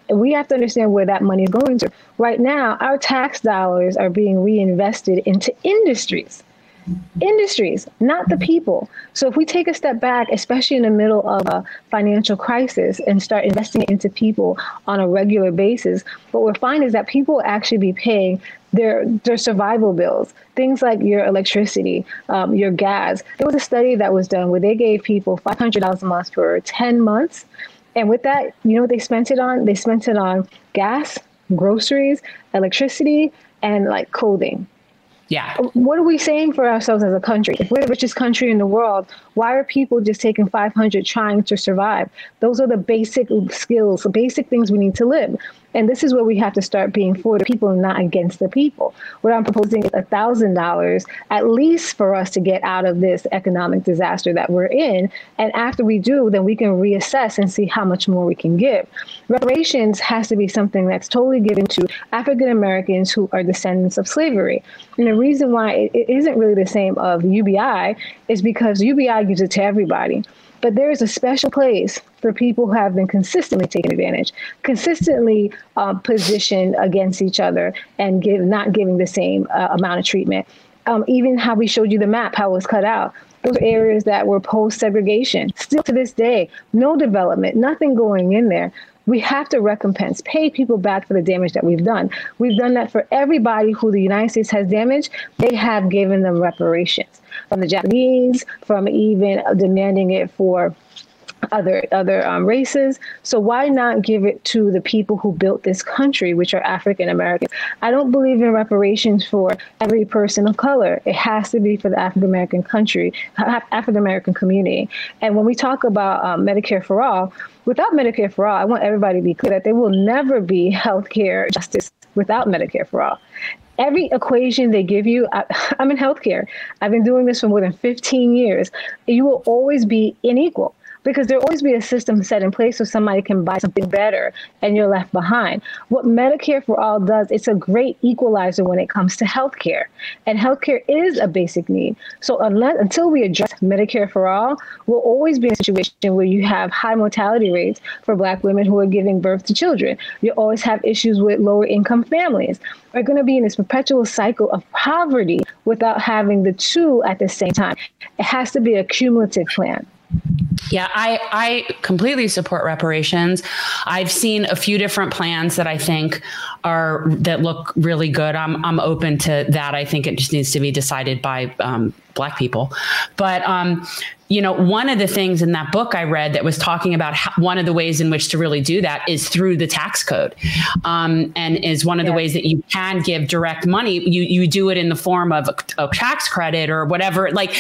we have to understand where that money is going to. Right now, our tax dollars are being reinvested into industries. Industries, not the people. So if we take a step back, especially in the middle of a financial crisis, and start investing into people on a regular basis, what we're finding is that people will actually be paying their their survival bills, things like your electricity, um, your gas. There was a study that was done where they gave people five hundred dollars a month for ten months. And with that, you know what they spent it on? They spent it on gas, groceries, electricity, and like clothing. Yeah. What are we saying for ourselves as a country? If we're the richest country in the world, why are people just taking five hundred trying to survive? Those are the basic skills, the basic things we need to live. And this is where we have to start being for the people and not against the people. What I'm proposing is one thousand dollars at least for us to get out of this economic disaster that we're in. And after we do, then we can reassess and see how much more we can give. Reparations has to be something that's totally given to African Americans who are descendants of slavery. And the reason why it, it isn't really the same of U B I is because U B I gives it to everybody. But there is a special place for people who have been consistently taken advantage, consistently uh, positioned against each other and give, not giving the same uh, amount of treatment. Um, even how we showed you the map, how it was cut out. Those are areas that were post-segregation. Still to this day, no development, nothing going in there. We have to recompense, pay people back for the damage that we've done. We've done that for everybody who the United States has damaged. They have given them reparations, from the Japanese, from even demanding it for other other um, races. So why not give it to the people who built this country, which are African Americans? I don't believe in reparations for every person of color. It has to be for the African American country, African American community. And when we talk about um, Medicare for all, without Medicare for all, I want everybody to be clear that there will never be healthcare justice without Medicare for all. Every equation they give you, I, I'm in healthcare. I've been doing this for more than fifteen years. You will always be unequal, because there'll always be a system set in place so somebody can buy something better and you're left behind. What Medicare for All does, it's a great equalizer when it comes to healthcare. And healthcare is a basic need. So unless, until we address Medicare for All, we'll always be in a situation where you have high mortality rates for Black women who are giving birth to children. You always have issues with lower income families. We're going to be in this perpetual cycle of poverty without having the two at the same time. It has to be a cumulative plan. Yeah, I, I completely support reparations. I've seen a few different plans that I think are that look really good. I'm I'm open to that. I think it just needs to be decided by um, Black people. But um, you know, one of the things in that book I read that was talking about how, one of the ways in which to really do that is through the tax code, um, and is one of yeah. the ways that you can give direct money. You you do it in the form of a, a tax credit or whatever. Like,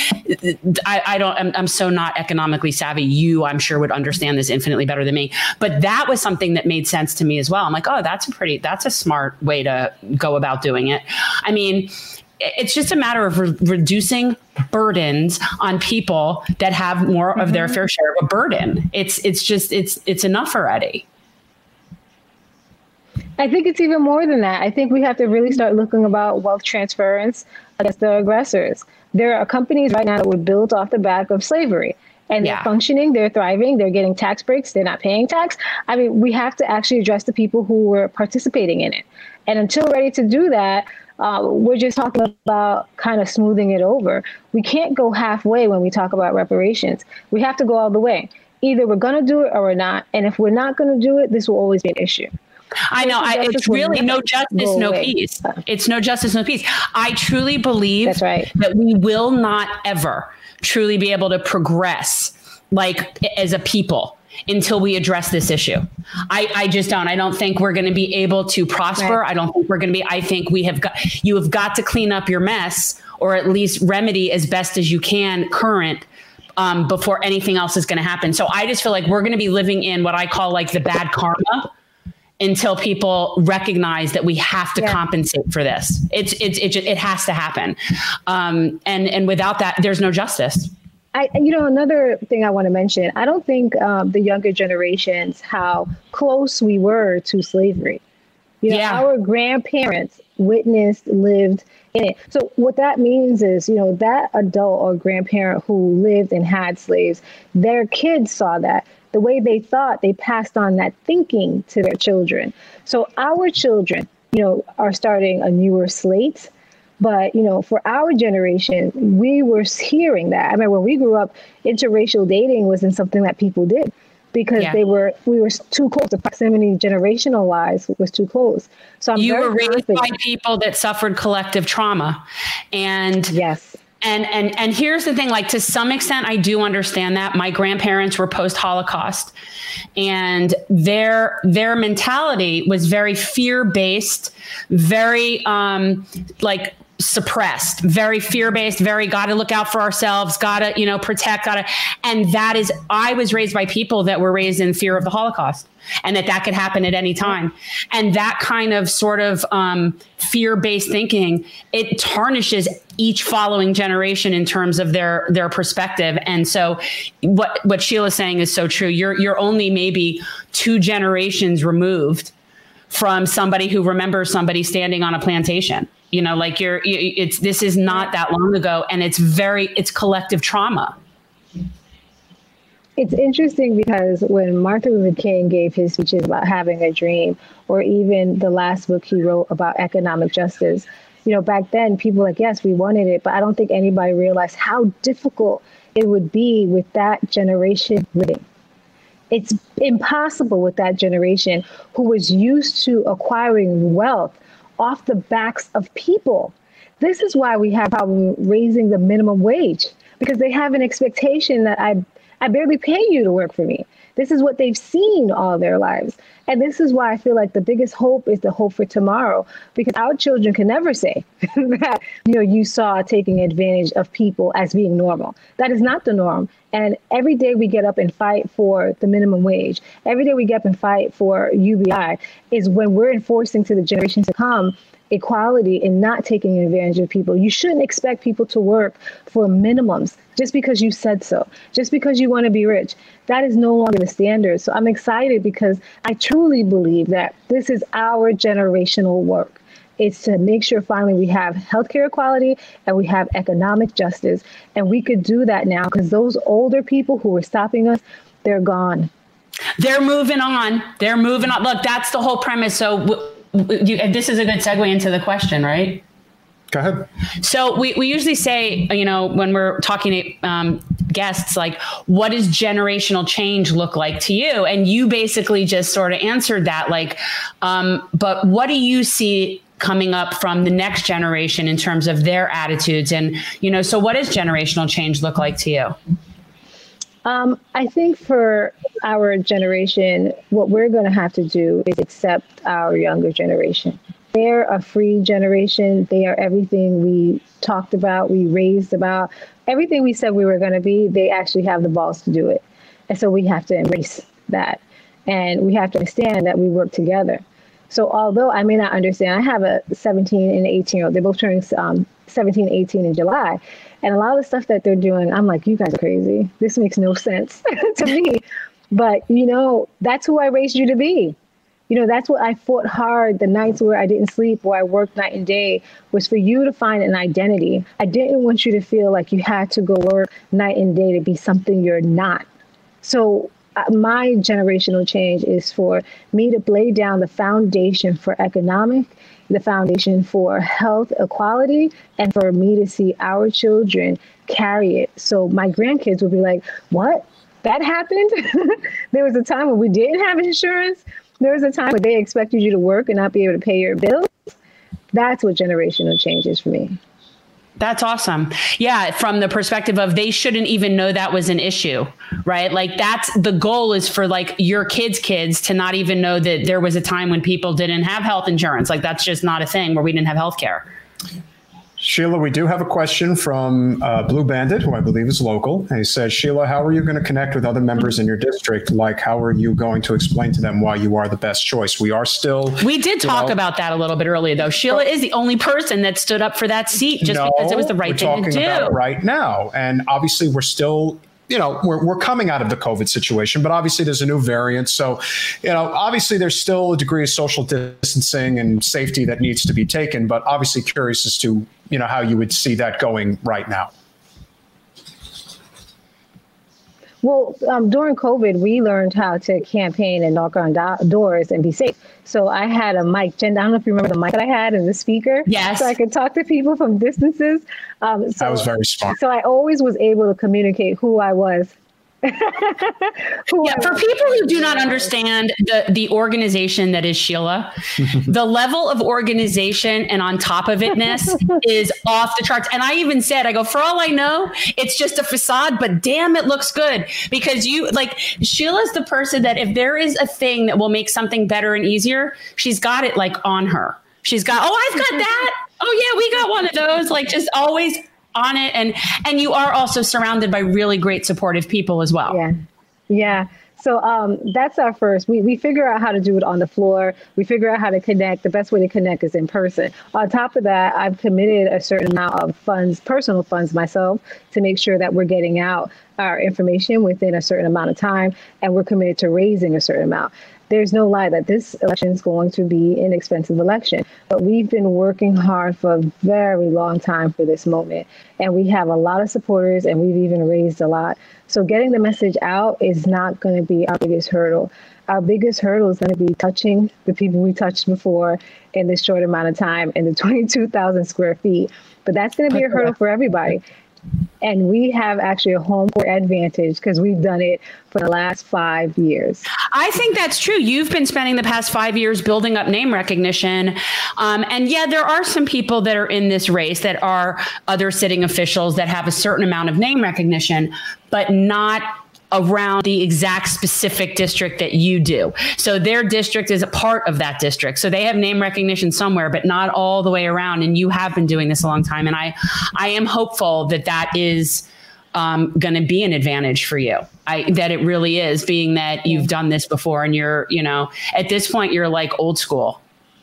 I, I don't. I'm, I'm so not economically savvy. You, I'm sure, would understand this infinitely better than me. But that was something that made sense to me as well. I'm like, oh, that's a pretty. That's a smart way to go about doing it. I mean, it's just a matter of re- reducing burdens on people that have more mm-hmm. of their fair share of a burden. It's it's just it's it's enough already. I think it's even more than that. I think we have to really start looking about wealth transference against the aggressors. There are companies right now that were built off the back of slavery. And they're yeah. functioning, they're thriving, they're getting tax breaks, they're not paying tax. I mean, we have to actually address the people who were participating in it. And until we're ready to do that, uh, we're just talking about kind of smoothing it over. We can't go halfway when we talk about reparations. We have to go all the way. Either we're going to do it or we're not. And if we're not going to do it, this will always be an issue. I know. I, it's really no justice, no peace. It's no justice, no peace. I truly believe That's right. that we will not ever truly be able to progress like as a people until we address this issue. I, I just don't. I don't think we're going to be able to prosper. Right. I don't think we're going to be. I think we have got you have got to clean up your mess, or at least remedy as best as you can current um, before anything else is going to happen. So I just feel like we're going to be living in what I call like the bad karma until people recognize that we have to yeah. compensate for this. It's it's it, it has to happen, um, and and without that, there's no justice. I, you know, another thing I want to mention, I don't think um, the younger generations how close we were to slavery. You know, yeah. our grandparents witnessed, lived in it. So what that means is, you know, that adult or grandparent who lived and had slaves, their kids saw that. the way they thought, they passed on that thinking to their children. So our children, you know, are starting a newer slate. But, you know, for our generation, we were hearing that. I mean, when we grew up, interracial dating wasn't something that people did because yeah. they were, we were too close. The proximity generational wise was too close. So I'm you very were raised confident. by people that suffered collective trauma. And yes. And, and, and here's the thing, like to some extent, I do understand that. My grandparents were post-Holocaust and their, their mentality was very fear-based, very um, like suppressed, very fear-based, very got to look out for ourselves, got to, you know, protect, got to. And that is, I was raised by people that were raised in fear of the Holocaust and that that could happen at any time. And that kind of sort of um, fear-based thinking, it tarnishes each following generation in terms of their their perspective. And so what what Sheila's saying is so true. You're you're only maybe two generations removed from somebody who remembers somebody standing on a plantation. You know, like you're it's this is not that long ago, and it's very it's collective trauma. It's interesting because when Martin Luther King gave his speeches about having a dream, or even the last book he wrote about economic justice, you know, back then people were like, yes, we wanted it, but I don't think anybody realized how difficult it would be with that generation living. It's impossible with that generation who was used to acquiring wealth off the backs of people. This is why we have problem raising the minimum wage, because they have an expectation that I I barely pay you to work for me. This is what they've seen all their lives. And this is why I feel like the biggest hope is the hope for tomorrow, because our children can never say that, you know, you saw taking advantage of people as being normal. That is not the norm. And every day we get up and fight for the minimum wage, every day we get up and fight for U B I is when we're enforcing to the generations to come equality and not taking advantage of people. You shouldn't expect people to work for minimums just because you said so, just because you want to be rich. That is no longer the standard. So I'm excited because I truly believe that this is our generational work. It's to make sure finally we have healthcare equality and we have economic justice. And we could do that now because those older people who were stopping us, they're gone. They're moving on. They're moving on. Look, that's the whole premise. So w- You, this is a good segue into the question, right? Go ahead. So we, we usually say, you know, when we're talking to um, guests, like, what does generational change look like to you? And you basically just sort of answered that, like, um, but what do you see coming up from the next generation in terms of their attitudes? And, you know, so what does generational change look like to you? Um, I think for our generation, what we're going to have to do is accept our younger generation. They're a free generation. They are everything we talked about, we raised about, everything we said we were going to be, they actually have the balls to do it. And so we have to embrace that. And we have to understand that we work together. So although I may not understand, I have a seventeen and eighteen year old, they're both turning um, seventeen, eighteen in July. And a lot of the stuff that they're doing, I'm like, you guys are crazy. This makes no sense to me. But, you know, that's who I raised you to be. You know, that's what I fought hard the nights where I didn't sleep, where I worked night and day, was for you to find an identity. I didn't want you to feel like you had to go work night and day to be something you're not. So uh, my generational change is for me to lay down the foundation for economic, the foundation for health equality, and for me to see our children carry it. So my grandkids will be like, what? That happened? There was a time when we didn't have insurance. There was a time when they expected you to work and not be able to pay your bills. That's what generational change is for me. That's awesome. Yeah. From the perspective of they shouldn't even know that was an issue, right? Like that's the goal is for like your kids' kids to not even know that there was a time when people didn't have health insurance. Like that's just not a thing where we didn't have health care. Sheila, we do have a question from uh, Blue Bandit, who I believe is local. And he says, Sheila, how are you going to connect with other members in your district? Like, how are you going to explain to them why you are the best choice? We are still... We did talk know, about that a little bit earlier, though. Sheila is the only person that stood up for that seat just no, because it was the right thing to do. We're talking about it right now. And obviously, we're still... You know, we're we're coming out of the COVID situation, but obviously there's a new variant. So, you know, obviously there's still a degree of social distancing and safety that needs to be taken. But obviously curious as to, you know, how you would see that going right now. Well, um, during COVID, we learned how to campaign and knock on do- doors and be safe. So I had a mic. Jen, I don't know if you remember the mic that I had and the speaker. Yes. So I could talk to people from distances. Um, so, that was very smart. So I always was able to communicate who I was. Yeah, for people who do not understand the, the organization that is Sheila, the level of organization and on top of itness is off the charts. And I even said, I go, for all I know, it's just a facade, but damn, it looks good. Because you like Sheila's the person that if there is a thing that will make something better and easier, she's got it like on her. She's got, oh, I've got that. Oh, yeah, we got one of those. Like just always on it. And and you are also surrounded by really great supportive people as well. Yeah. Yeah. So um, that's our first. We, we figure out how to do it on the floor. We figure out how to connect. The best way to connect is in person. On top of that, I've committed a certain amount of funds, personal funds myself, to make sure that we're getting out our information within a certain amount of time. And we're committed to raising a certain amount. There's no lie that this election is going to be an expensive election, but we've been working hard for a very long time for this moment. And we have a lot of supporters and we've even raised a lot. So getting the message out is not going to be our biggest hurdle. Our biggest hurdle is going to be touching the people we touched before in this short amount of time in the twenty-two thousand square feet. But that's going to be a hurdle for everybody. And we have actually a home court advantage because we've done it for the last five years. I think that's true. You've been spending the past five years building up name recognition. Um, and yeah, there are some people that are in this race that are other sitting officials that have a certain amount of name recognition, but not around the exact specific district that you do. So their district is a part of that district. So they have name recognition somewhere, but not all the way around. And you have been doing this a long time. And I, I am hopeful that that is um, going to be an advantage for you. I, that it really is, being that you've done this before and you're, you know, at this point, you're like old school.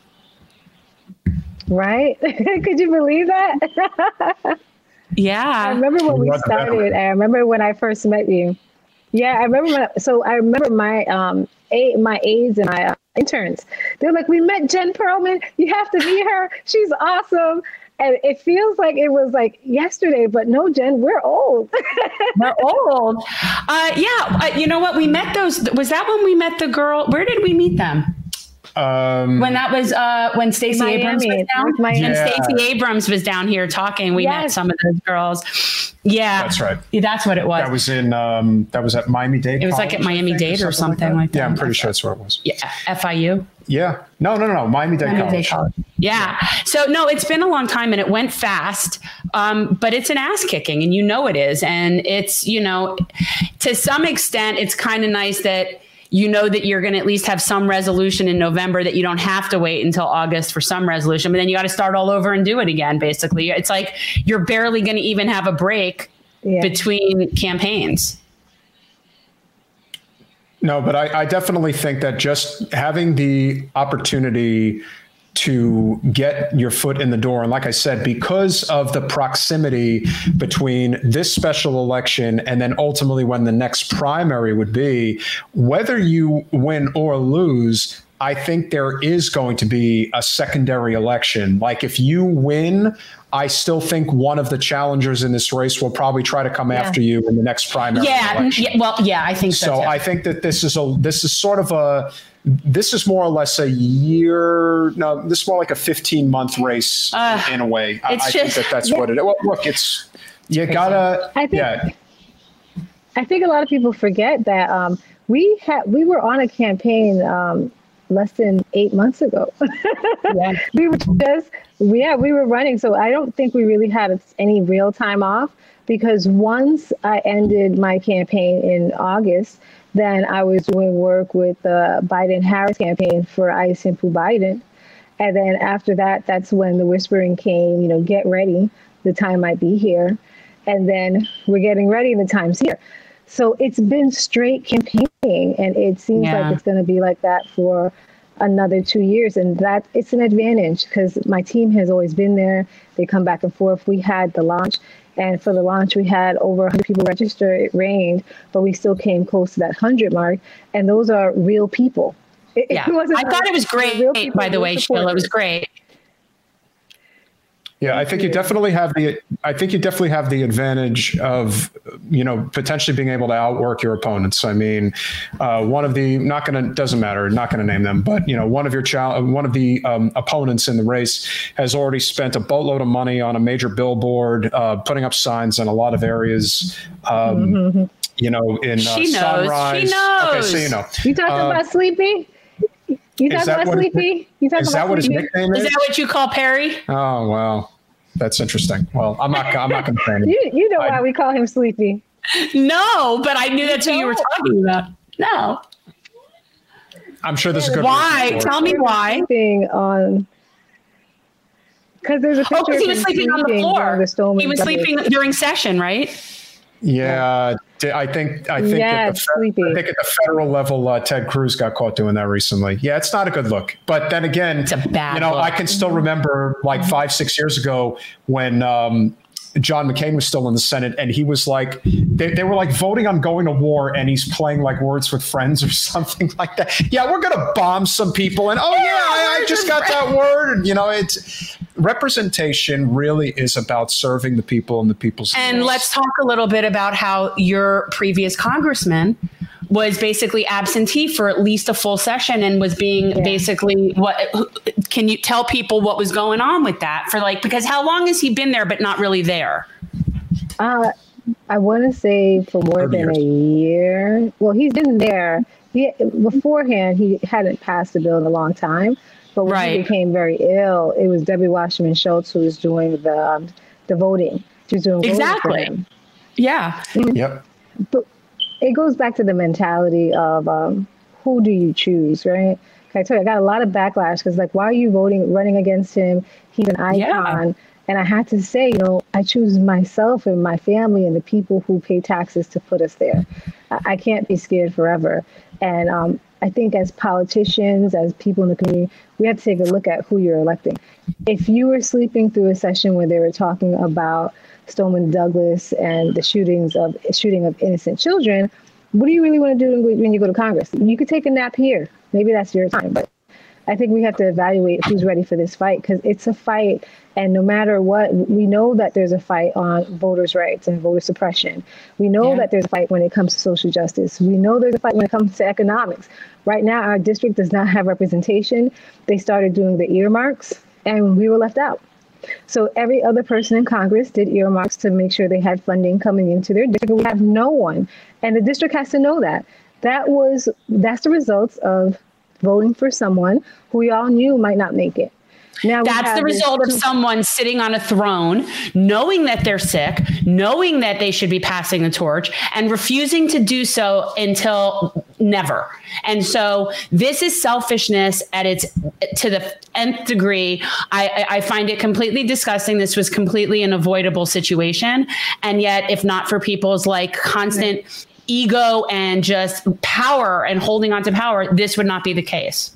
Right? Could you believe that? Yeah. I remember when we started. I remember when I first met you. Yeah, I remember. When, so I remember my um, a, my aides and my uh, interns. They're like, "We met Jen Perlman. You have to meet her. She's awesome." And it feels like it was like yesterday, but no, Jen, we're old. We're old. Uh, yeah, uh, you know what? We met those. Was that when we met the girl? Where did we meet them? Um, when that was uh, when Stacey Abrams was down. When yeah. Stacey Abrams was down here talking, we yes. met some of those girls. Yeah, that's right. Yeah, that's what it was. That was in um, that was at Miami-Dade. It was College, like at Miami-Dade or something, or something like, like that. Yeah, I'm pretty sure that's where it was. Yeah, F I U. Yeah. No, no, no, no. Miami-Dade College. College. Yeah. yeah. So no, it's been a long time and it went fast, um, but it's an ass kicking and you know it is. And it's, you know, to some extent, it's kind of nice that you know that you're going to at least have some resolution in November, that you don't have to wait until August for some resolution, but then you got to start all over and do it again. Basically, it's like you're barely going to even have a break yeah. between campaigns. No, but I, I definitely think that just having the opportunity to get your foot in the door. And like I said, because of the proximity between this special election and then ultimately when the next primary would be, whether you win or lose, I think there is going to be a secondary election. Like if you win, I still think one of the challengers in this race will probably try to come yeah. after you in the next primary yeah, election. Yeah, well, yeah, I think so. So too. I think that this is a this is sort of a this is more or less a year. No, this is more like a fifteen month race uh, in a way. I, I just, think that that's yeah. what it is. Well, look, it's you gotta. I think, yeah. I think a lot of people forget that um, we had we were on a campaign um, less than eight months ago. yeah. We were just yeah we were running. So I don't think we really had any real time off, because once I ended my campaign in August, then I was doing work with the Biden-Harris campaign for I Simple Biden. And then after that, that's when the whispering came, you know, get ready, the time might be here. And then we're getting ready and the time's here. So it's been straight campaigning, and it seems yeah. like it's going to be like that for another two years. And that it's an advantage because my team has always been there. They come back and forth. We had the launch. And for the launch, we had over one hundred people register. It rained, but we still came close to that one hundred mark. And those are real people. It, yeah. it wasn't I thought it was great, by the way, Sheila. It was great. Yeah, I think you definitely have the. I think you definitely have the advantage of, you know, potentially being able to outwork your opponents. I mean, uh, one of the not going to doesn't matter, not going to name them, but you know, one of your child, one of the um, opponents in the race has already spent a boatload of money on a major billboard, uh, putting up signs in a lot of areas. Um, mm-hmm. You know, in uh, she knows. Sunrise. She knows. Okay, so you know. You talking uh, about Sleepy? You talking about Sleepy? You talking is about that what Sleepy? his nickname is? Is that what you call Perry? Oh well, that's interesting. Well, I'm not. I'm not going to say anything. You, you know I, why we call him Sleepy? No, but I knew that's who you were talking about. No, I'm sure there's a good. Why? Tell me why. On because there's a picture. Oh, because he was sleeping on the floor. The he was sleeping during session, right? Yeah, I think I think, yeah, at, the, I think at the federal level, uh, Ted Cruz got caught doing that recently. Yeah, it's not a good look. But then again, it's a bad you know, look. I can still remember like five, six years ago when um, John McCain was still in the Senate, and he was like, they, they were like voting on going to war, and he's playing like Words with Friends or something like that. Yeah, we're gonna bomb some people, and oh yeah, I, I just got that word. And, you know, it's. Representation really is about serving the people and the people's And needs. Let's talk a little bit about how your previous congressman was basically absentee for at least a full session and was being yeah. basically what can you tell people what was going on with that for like because how long has he been there but not really there? Uh, I want to say for more than years. a year. Well, he's been there. He beforehand he hadn't passed the bill in a long time. But when right. he became very ill, it was Debbie Wasserman Schultz who was doing the um, the voting. She was doing exactly. voting for him. Yeah. Yep. But it goes back to the mentality of um, who do you choose, right? I tell you, I got a lot of backlash because, like, why are you voting, running against him? He's an icon. Yeah. And I had to say, you know, I choose myself and my family and the people who pay taxes to put us there. I, I can't be scared forever. And um, I think as politicians, as people in the community, we have to take a look at who you're electing. If you were sleeping through a session where they were talking about Stoneman Douglas and the shootings of shooting of innocent children, what do you really want to do when you go to Congress? You could take a nap here. Maybe that's your time. But I think we have to evaluate who's ready for this fight because it's a fight. And no matter what, we know that there's a fight on voters' rights and voter suppression. We know yeah. that there's a fight when it comes to social justice. We know there's a fight when it comes to economics. Right now, our district does not have representation. They started doing the earmarks and we were left out. So every other person in Congress did earmarks to make sure they had funding coming into their district. We have no one. And the district has to know that. That was, that's the results of voting for someone who we all knew might not make it. Now that's the result of someone sitting on a throne, knowing that they're sick, knowing that they should be passing the torch and refusing to do so until never. And so this is selfishness at its to the nth degree. I, I find it completely disgusting. This was completely an avoidable situation. And yet, if not for people's like constant right. ego and just power and holding on to power, this would not be the case.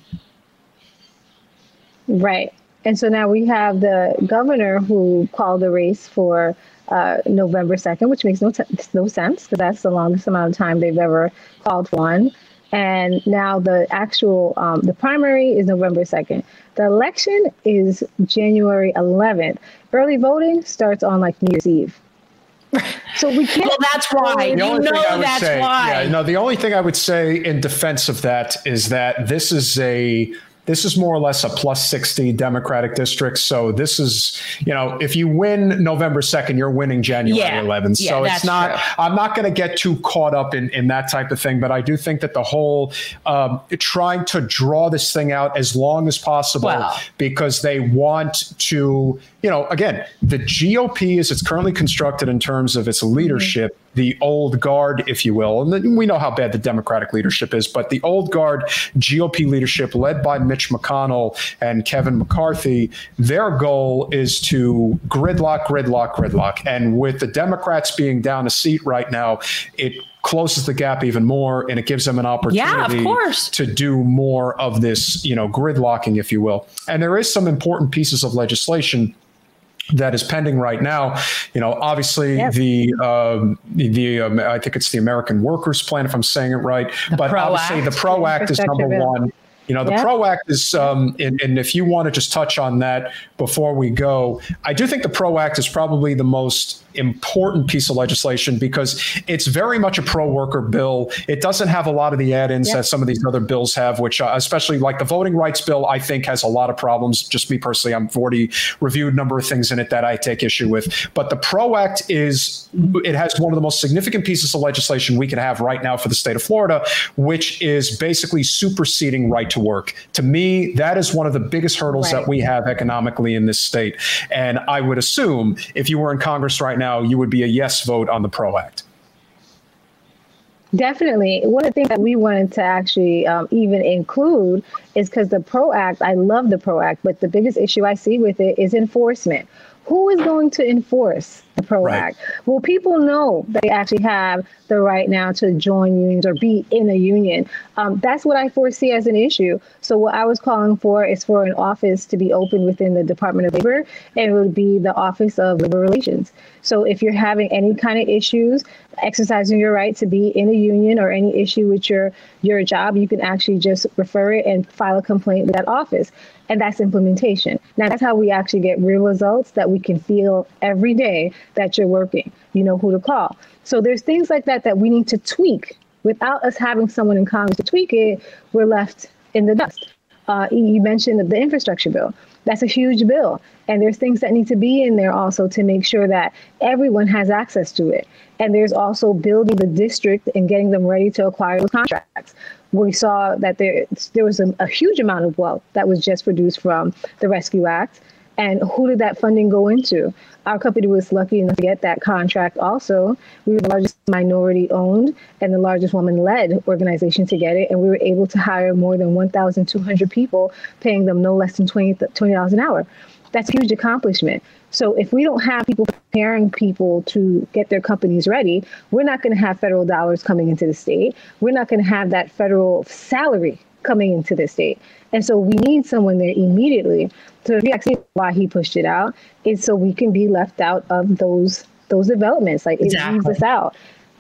Right. And so now we have the governor who called the race for uh, November second, which makes no, t- no sense because that's the longest amount of time they've ever called one. And now the actual, um, the primary is November second. The election is January eleventh. Early voting starts on like New Year's Eve. So we can't. Well, that's why. You know that's say, why. Yeah, no, the only thing I would say in defense of that is that this is a This is more or less a plus sixty Democratic district. So this is, you know, if you win November second, you're winning January yeah. eleventh. Yeah, so it's not, true. I'm not going to get too caught up in, in that type of thing. But I do think that the whole um, trying to draw this thing out as long as possible wow. because they want to, you know, again, the G O P as it's currently constructed in terms of its leadership, mm-hmm. the old guard, if you will. And then we know how bad the Democratic leadership is, but the old guard G O P leadership led by Mitch McConnell and Kevin McCarthy, their goal is to gridlock, gridlock, gridlock. And with the Democrats being down a seat right now, it closes the gap even more, and it gives them an opportunity yeah, of course. to do more of this, you know, gridlocking, if you will. And there is some important pieces of legislation that is pending right now. You know, obviously yep. the, um, the um, I think it's the American Workers Plan, if I'm saying it right. The but Pro obviously Act. the PRO Act is number one. You know, the yeah. PRO Act is, um, and, and if you want to just touch on that before we go, I do think the PRO Act is probably the most important piece of legislation because it's very much a pro-worker bill. It doesn't have a lot of the add-ins yeah. that some of these other bills have, which uh, especially like the voting rights bill, I think has a lot of problems. Just me personally, I've already reviewed a number of things in it that I take issue with. But the PRO Act is, it has one of the most significant pieces of legislation we can have right now for the state of Florida, which is basically superseding right to work. To me, that is one of the biggest hurdles right. that we have economically in this state. And I would assume if you were in Congress right now, you would be a yes vote on the PRO Act. Definitely. One of the things that we wanted to actually um, even include is because the PRO Act, I love the PRO Act, but the biggest issue I see with it is enforcement. Who is going to enforce the PRO right. Act? Well, people know that they actually have the right now to join unions or be in a union. Um, that's what I foresee as an issue. So what I was calling for is for an office to be open within the Department of Labor, and it would be the Office of Labor Relations. So if you're having any kind of issues, exercising your right to be in a union or any issue with your, your job, you can actually just refer it and file a complaint with that office. And that's implementation. Now, that's how we actually get real results that we can feel every day that you're working. You know who to call. So there's things like that that we need to tweak. Without us having someone in Congress to tweak it, we're left in the dust. Uh, you mentioned the infrastructure bill. That's a huge bill. And there's things that need to be in there also to make sure that everyone has access to it. And there's also building the district and getting them ready to acquire those contracts. We saw that there there was a, a huge amount of wealth that was just produced from the Rescue Act. And who did that funding go into? Our company was lucky enough to get that contract also. We were the largest minority owned and the largest woman-led organization to get it. And we were able to hire more than one thousand two hundred people, paying them no less than twenty dollars an hour. That's a huge accomplishment. So if we don't have people preparing people to get their companies ready, we're not going to have federal dollars coming into the state. We're not going to have that federal salary coming into the state. And so we need someone there immediately. So if you actually why he pushed it out is so we can be left out of those those developments. Like exactly. It leaves us out.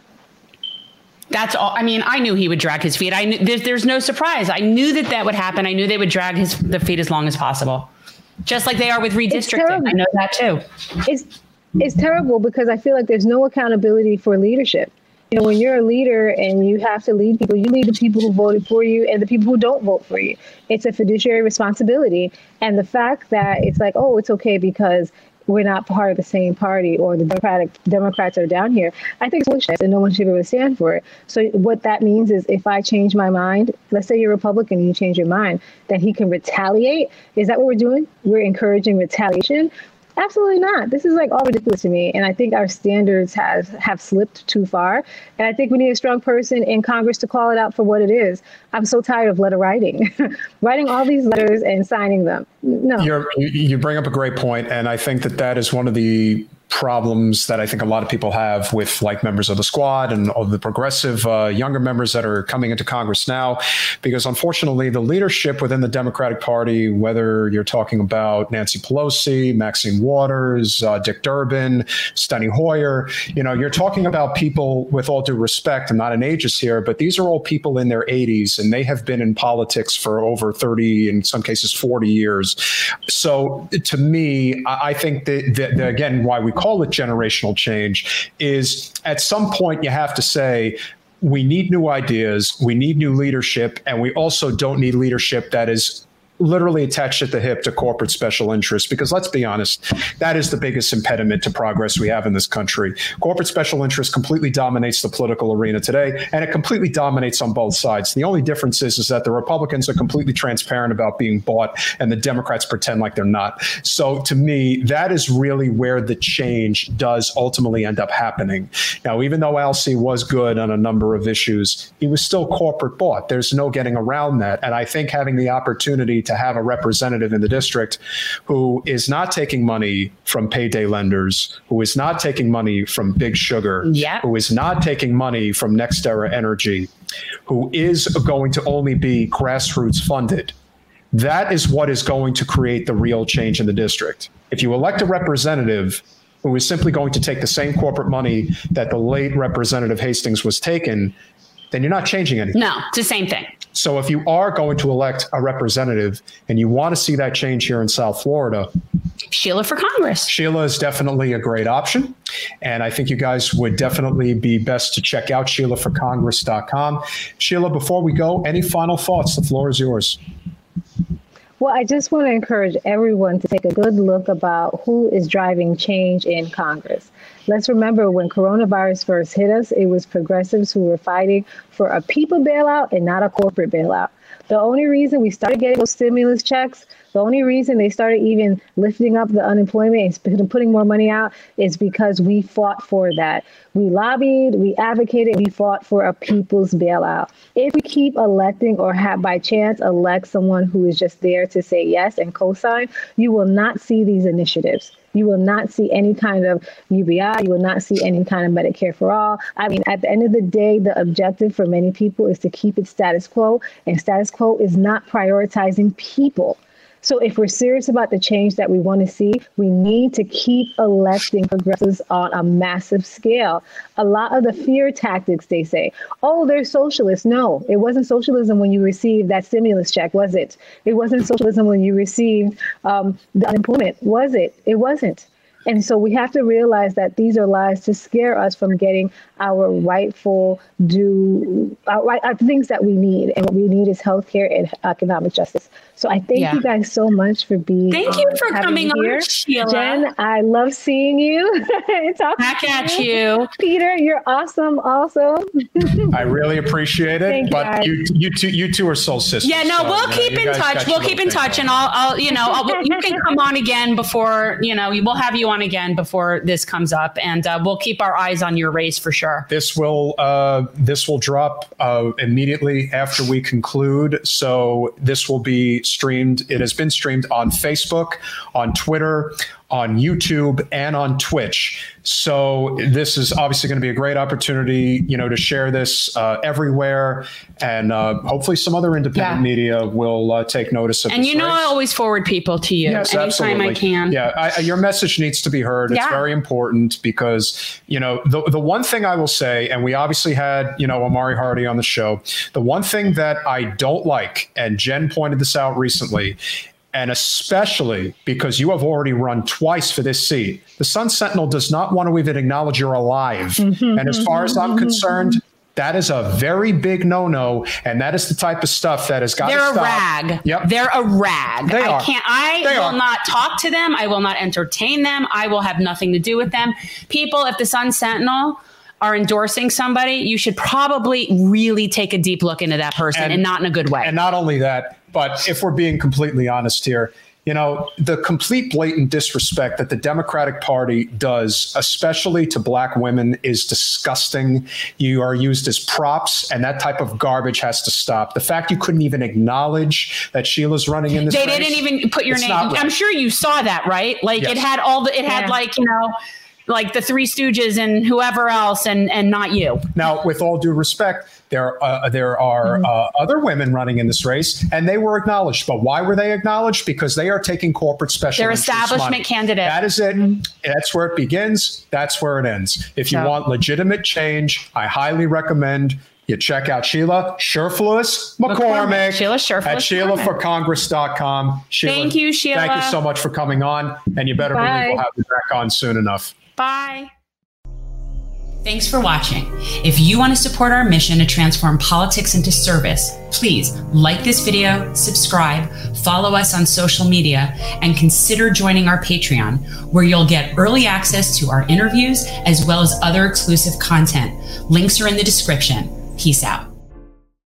That's all. I mean, I knew he would drag his feet. I knew there's, there's no surprise. I knew that that would happen. I knew they would drag his the feet as long as possible. Just like they are with redistricting. I know that too. It's it's terrible because I feel like there's no accountability for leadership. You know, when you're a leader and you have to lead people, you lead the people who voted for you and the people who don't vote for you. It's a fiduciary responsibility. And the fact that it's like, oh, it's okay because we're not part of the same party or the Democratic Democrats are down here, I think it's foolishness and no one should ever stand for it. So what that means is if I change my mind, let's say you're Republican and you change your mind, then he can retaliate. Is that what we're doing? We're encouraging retaliation? Absolutely not. This is like all ridiculous to me. And I think our standards have, have slipped too far. And I think we need a strong person in Congress to call it out for what it is. I'm so tired of letter writing, writing all these letters and signing them. No. You're, you bring up a great point, and I think that that is one of the problems that I think a lot of people have with like members of the squad and all the progressive uh, younger members that are coming into Congress now, because unfortunately the leadership within the Democratic Party, whether you're talking about Nancy Pelosi, Maxine Waters, uh, Dick Durbin, Steny Hoyer, you know, you're talking about people, with all due respect, I'm not an ageist here, but these are all people in their eighties and they have been in politics for over thirty, in some cases forty years. So to me, I think that, that, that again, why we call it generational change is at some point you have to say, we need new ideas, we need new leadership, and we also don't need leadership that is literally attached at the hip to corporate special interests, because let's be honest, that is the biggest impediment to progress we have in this country. Corporate special interest completely dominates the political arena today, and it completely dominates on both sides. The only difference is, is that the Republicans are completely transparent about being bought, and the Democrats pretend like they're not. So to me, that is really where the change does ultimately end up happening. Now, even though Al C was good on a number of issues, he was still corporate bought. There's no getting around that. And I think having the opportunity to to have a representative in the district who is not taking money from payday lenders, who is not taking money from Big Sugar, yep. who is not taking money from NextEra Energy, who is going to only be grassroots funded. That is what is going to create the real change in the district. If you elect a representative who is simply going to take the same corporate money that the late Representative Hastings was taking, then you're not changing anything. No, it's the same thing. So if you are going to elect a representative and you want to see that change here in South Florida, Sheila for Congress. Sheila is definitely a great option. And I think you guys would definitely be best to check out Sheila for Congress dot com. Sheila, before we go, any final thoughts? The floor is yours. Well, I just want to encourage everyone to take a good look about who is driving change in Congress. Let's remember when coronavirus first hit us, it was progressives who were fighting for a people bailout and not a corporate bailout. The only reason we started getting those stimulus checks, the only reason they started even lifting up the unemployment and putting more money out is because we fought for that. We lobbied, we advocated, we fought for a people's bailout. If we keep electing or have by chance elect someone who is just there to say yes and co-sign, you will not see these initiatives. You will not see any kind of U B I. You will not see any kind of Medicare for all. I mean, at the end of the day, the objective for many people is to keep it status quo, and status quo is not prioritizing people. So if we're serious about the change that we want to see, we need to keep electing progressives on a massive scale. A lot of the fear tactics, they say, oh, they're socialists. No, it wasn't socialism when you received that stimulus check, was it? It wasn't socialism when you received um, the unemployment, was it? It wasn't. And so we have to realize that these are lies to scare us from getting our rightful due, our, right, our things that we need. And what we need is healthcare and economic justice. So I thank yeah. you guys so much for being Thank you for coming here. on, Sheila. Jen, I love seeing you. Back at you. Peter, you're awesome also. I really appreciate it. Thank but you, you two you two are soul sisters. Yeah, no, so, we'll you keep know, in touch. We'll keep in touch and I'll, I'll you know, I'll, you can come on again before, you know, we'll have you on again before this comes up, and uh, we'll keep our eyes on your race for sure. This will uh, this will drop uh, immediately after we conclude. So this will be streamed. It has been streamed on Facebook, on Twitter, on YouTube, and on Twitch. So this is obviously going to be a great opportunity, you know, to share this uh, everywhere, and uh, hopefully some other independent yeah. media will uh, take notice of and this. And you know, race. I always forward people to you yes, anytime absolutely. I can. Yeah, I, your message needs to be heard. It's yeah. very important because, you know, the the one thing I will say, and we obviously had, you know, Omari Hardy on the show. The one thing that I don't like, and Jen pointed this out recently, and especially because you have already run twice for this seat, the Sun Sentinel does not want to even acknowledge you're alive. Mm-hmm, and as far as I'm concerned, that is a very big no-no, and that is the type of stuff that has got to stop. They're a rag. Yep. They're a rag. They I are. can't. I they will are. not talk to them. I will not entertain them. I will have nothing to do with them. People, if the Sun Sentinel are endorsing somebody, you should probably really take a deep look into that person, and, and not in a good way. And not only that, but if we're being completely honest here, you know, the complete blatant disrespect that the Democratic Party does, especially to black women, is disgusting. You are used as props, and that type of garbage has to stop. The fact you couldn't even acknowledge that Sheila's running in this They race, didn't even put your name. Right. I'm sure you saw that, right? Like yes. it had all the, it yeah. had like, you know, like the Three Stooges and whoever else, and, and not you. Now, with all due respect, there uh, there are mm-hmm. uh, other women running in this race, and they were acknowledged. But why were they acknowledged? Because they are taking corporate special They're interest establishment money. candidates. That is it. Mm-hmm. That's where it begins. That's where it ends. If you so. want legitimate change, I highly recommend you check out Sheila Scherflus McCormick, McCormick. Sheila Scherflus at Sheila for Congress dot com. Sheila, thank you, Sheila. Thank you so much for coming on, and you better Bye. believe we'll have you back on soon enough. Bye. Thanks for watching. If you want to support our mission to transform politics into service, please like this video, subscribe, follow us on social media, and consider joining our Patreon, where you'll get early access to our interviews as well as other exclusive content. Links are in the description. Peace out.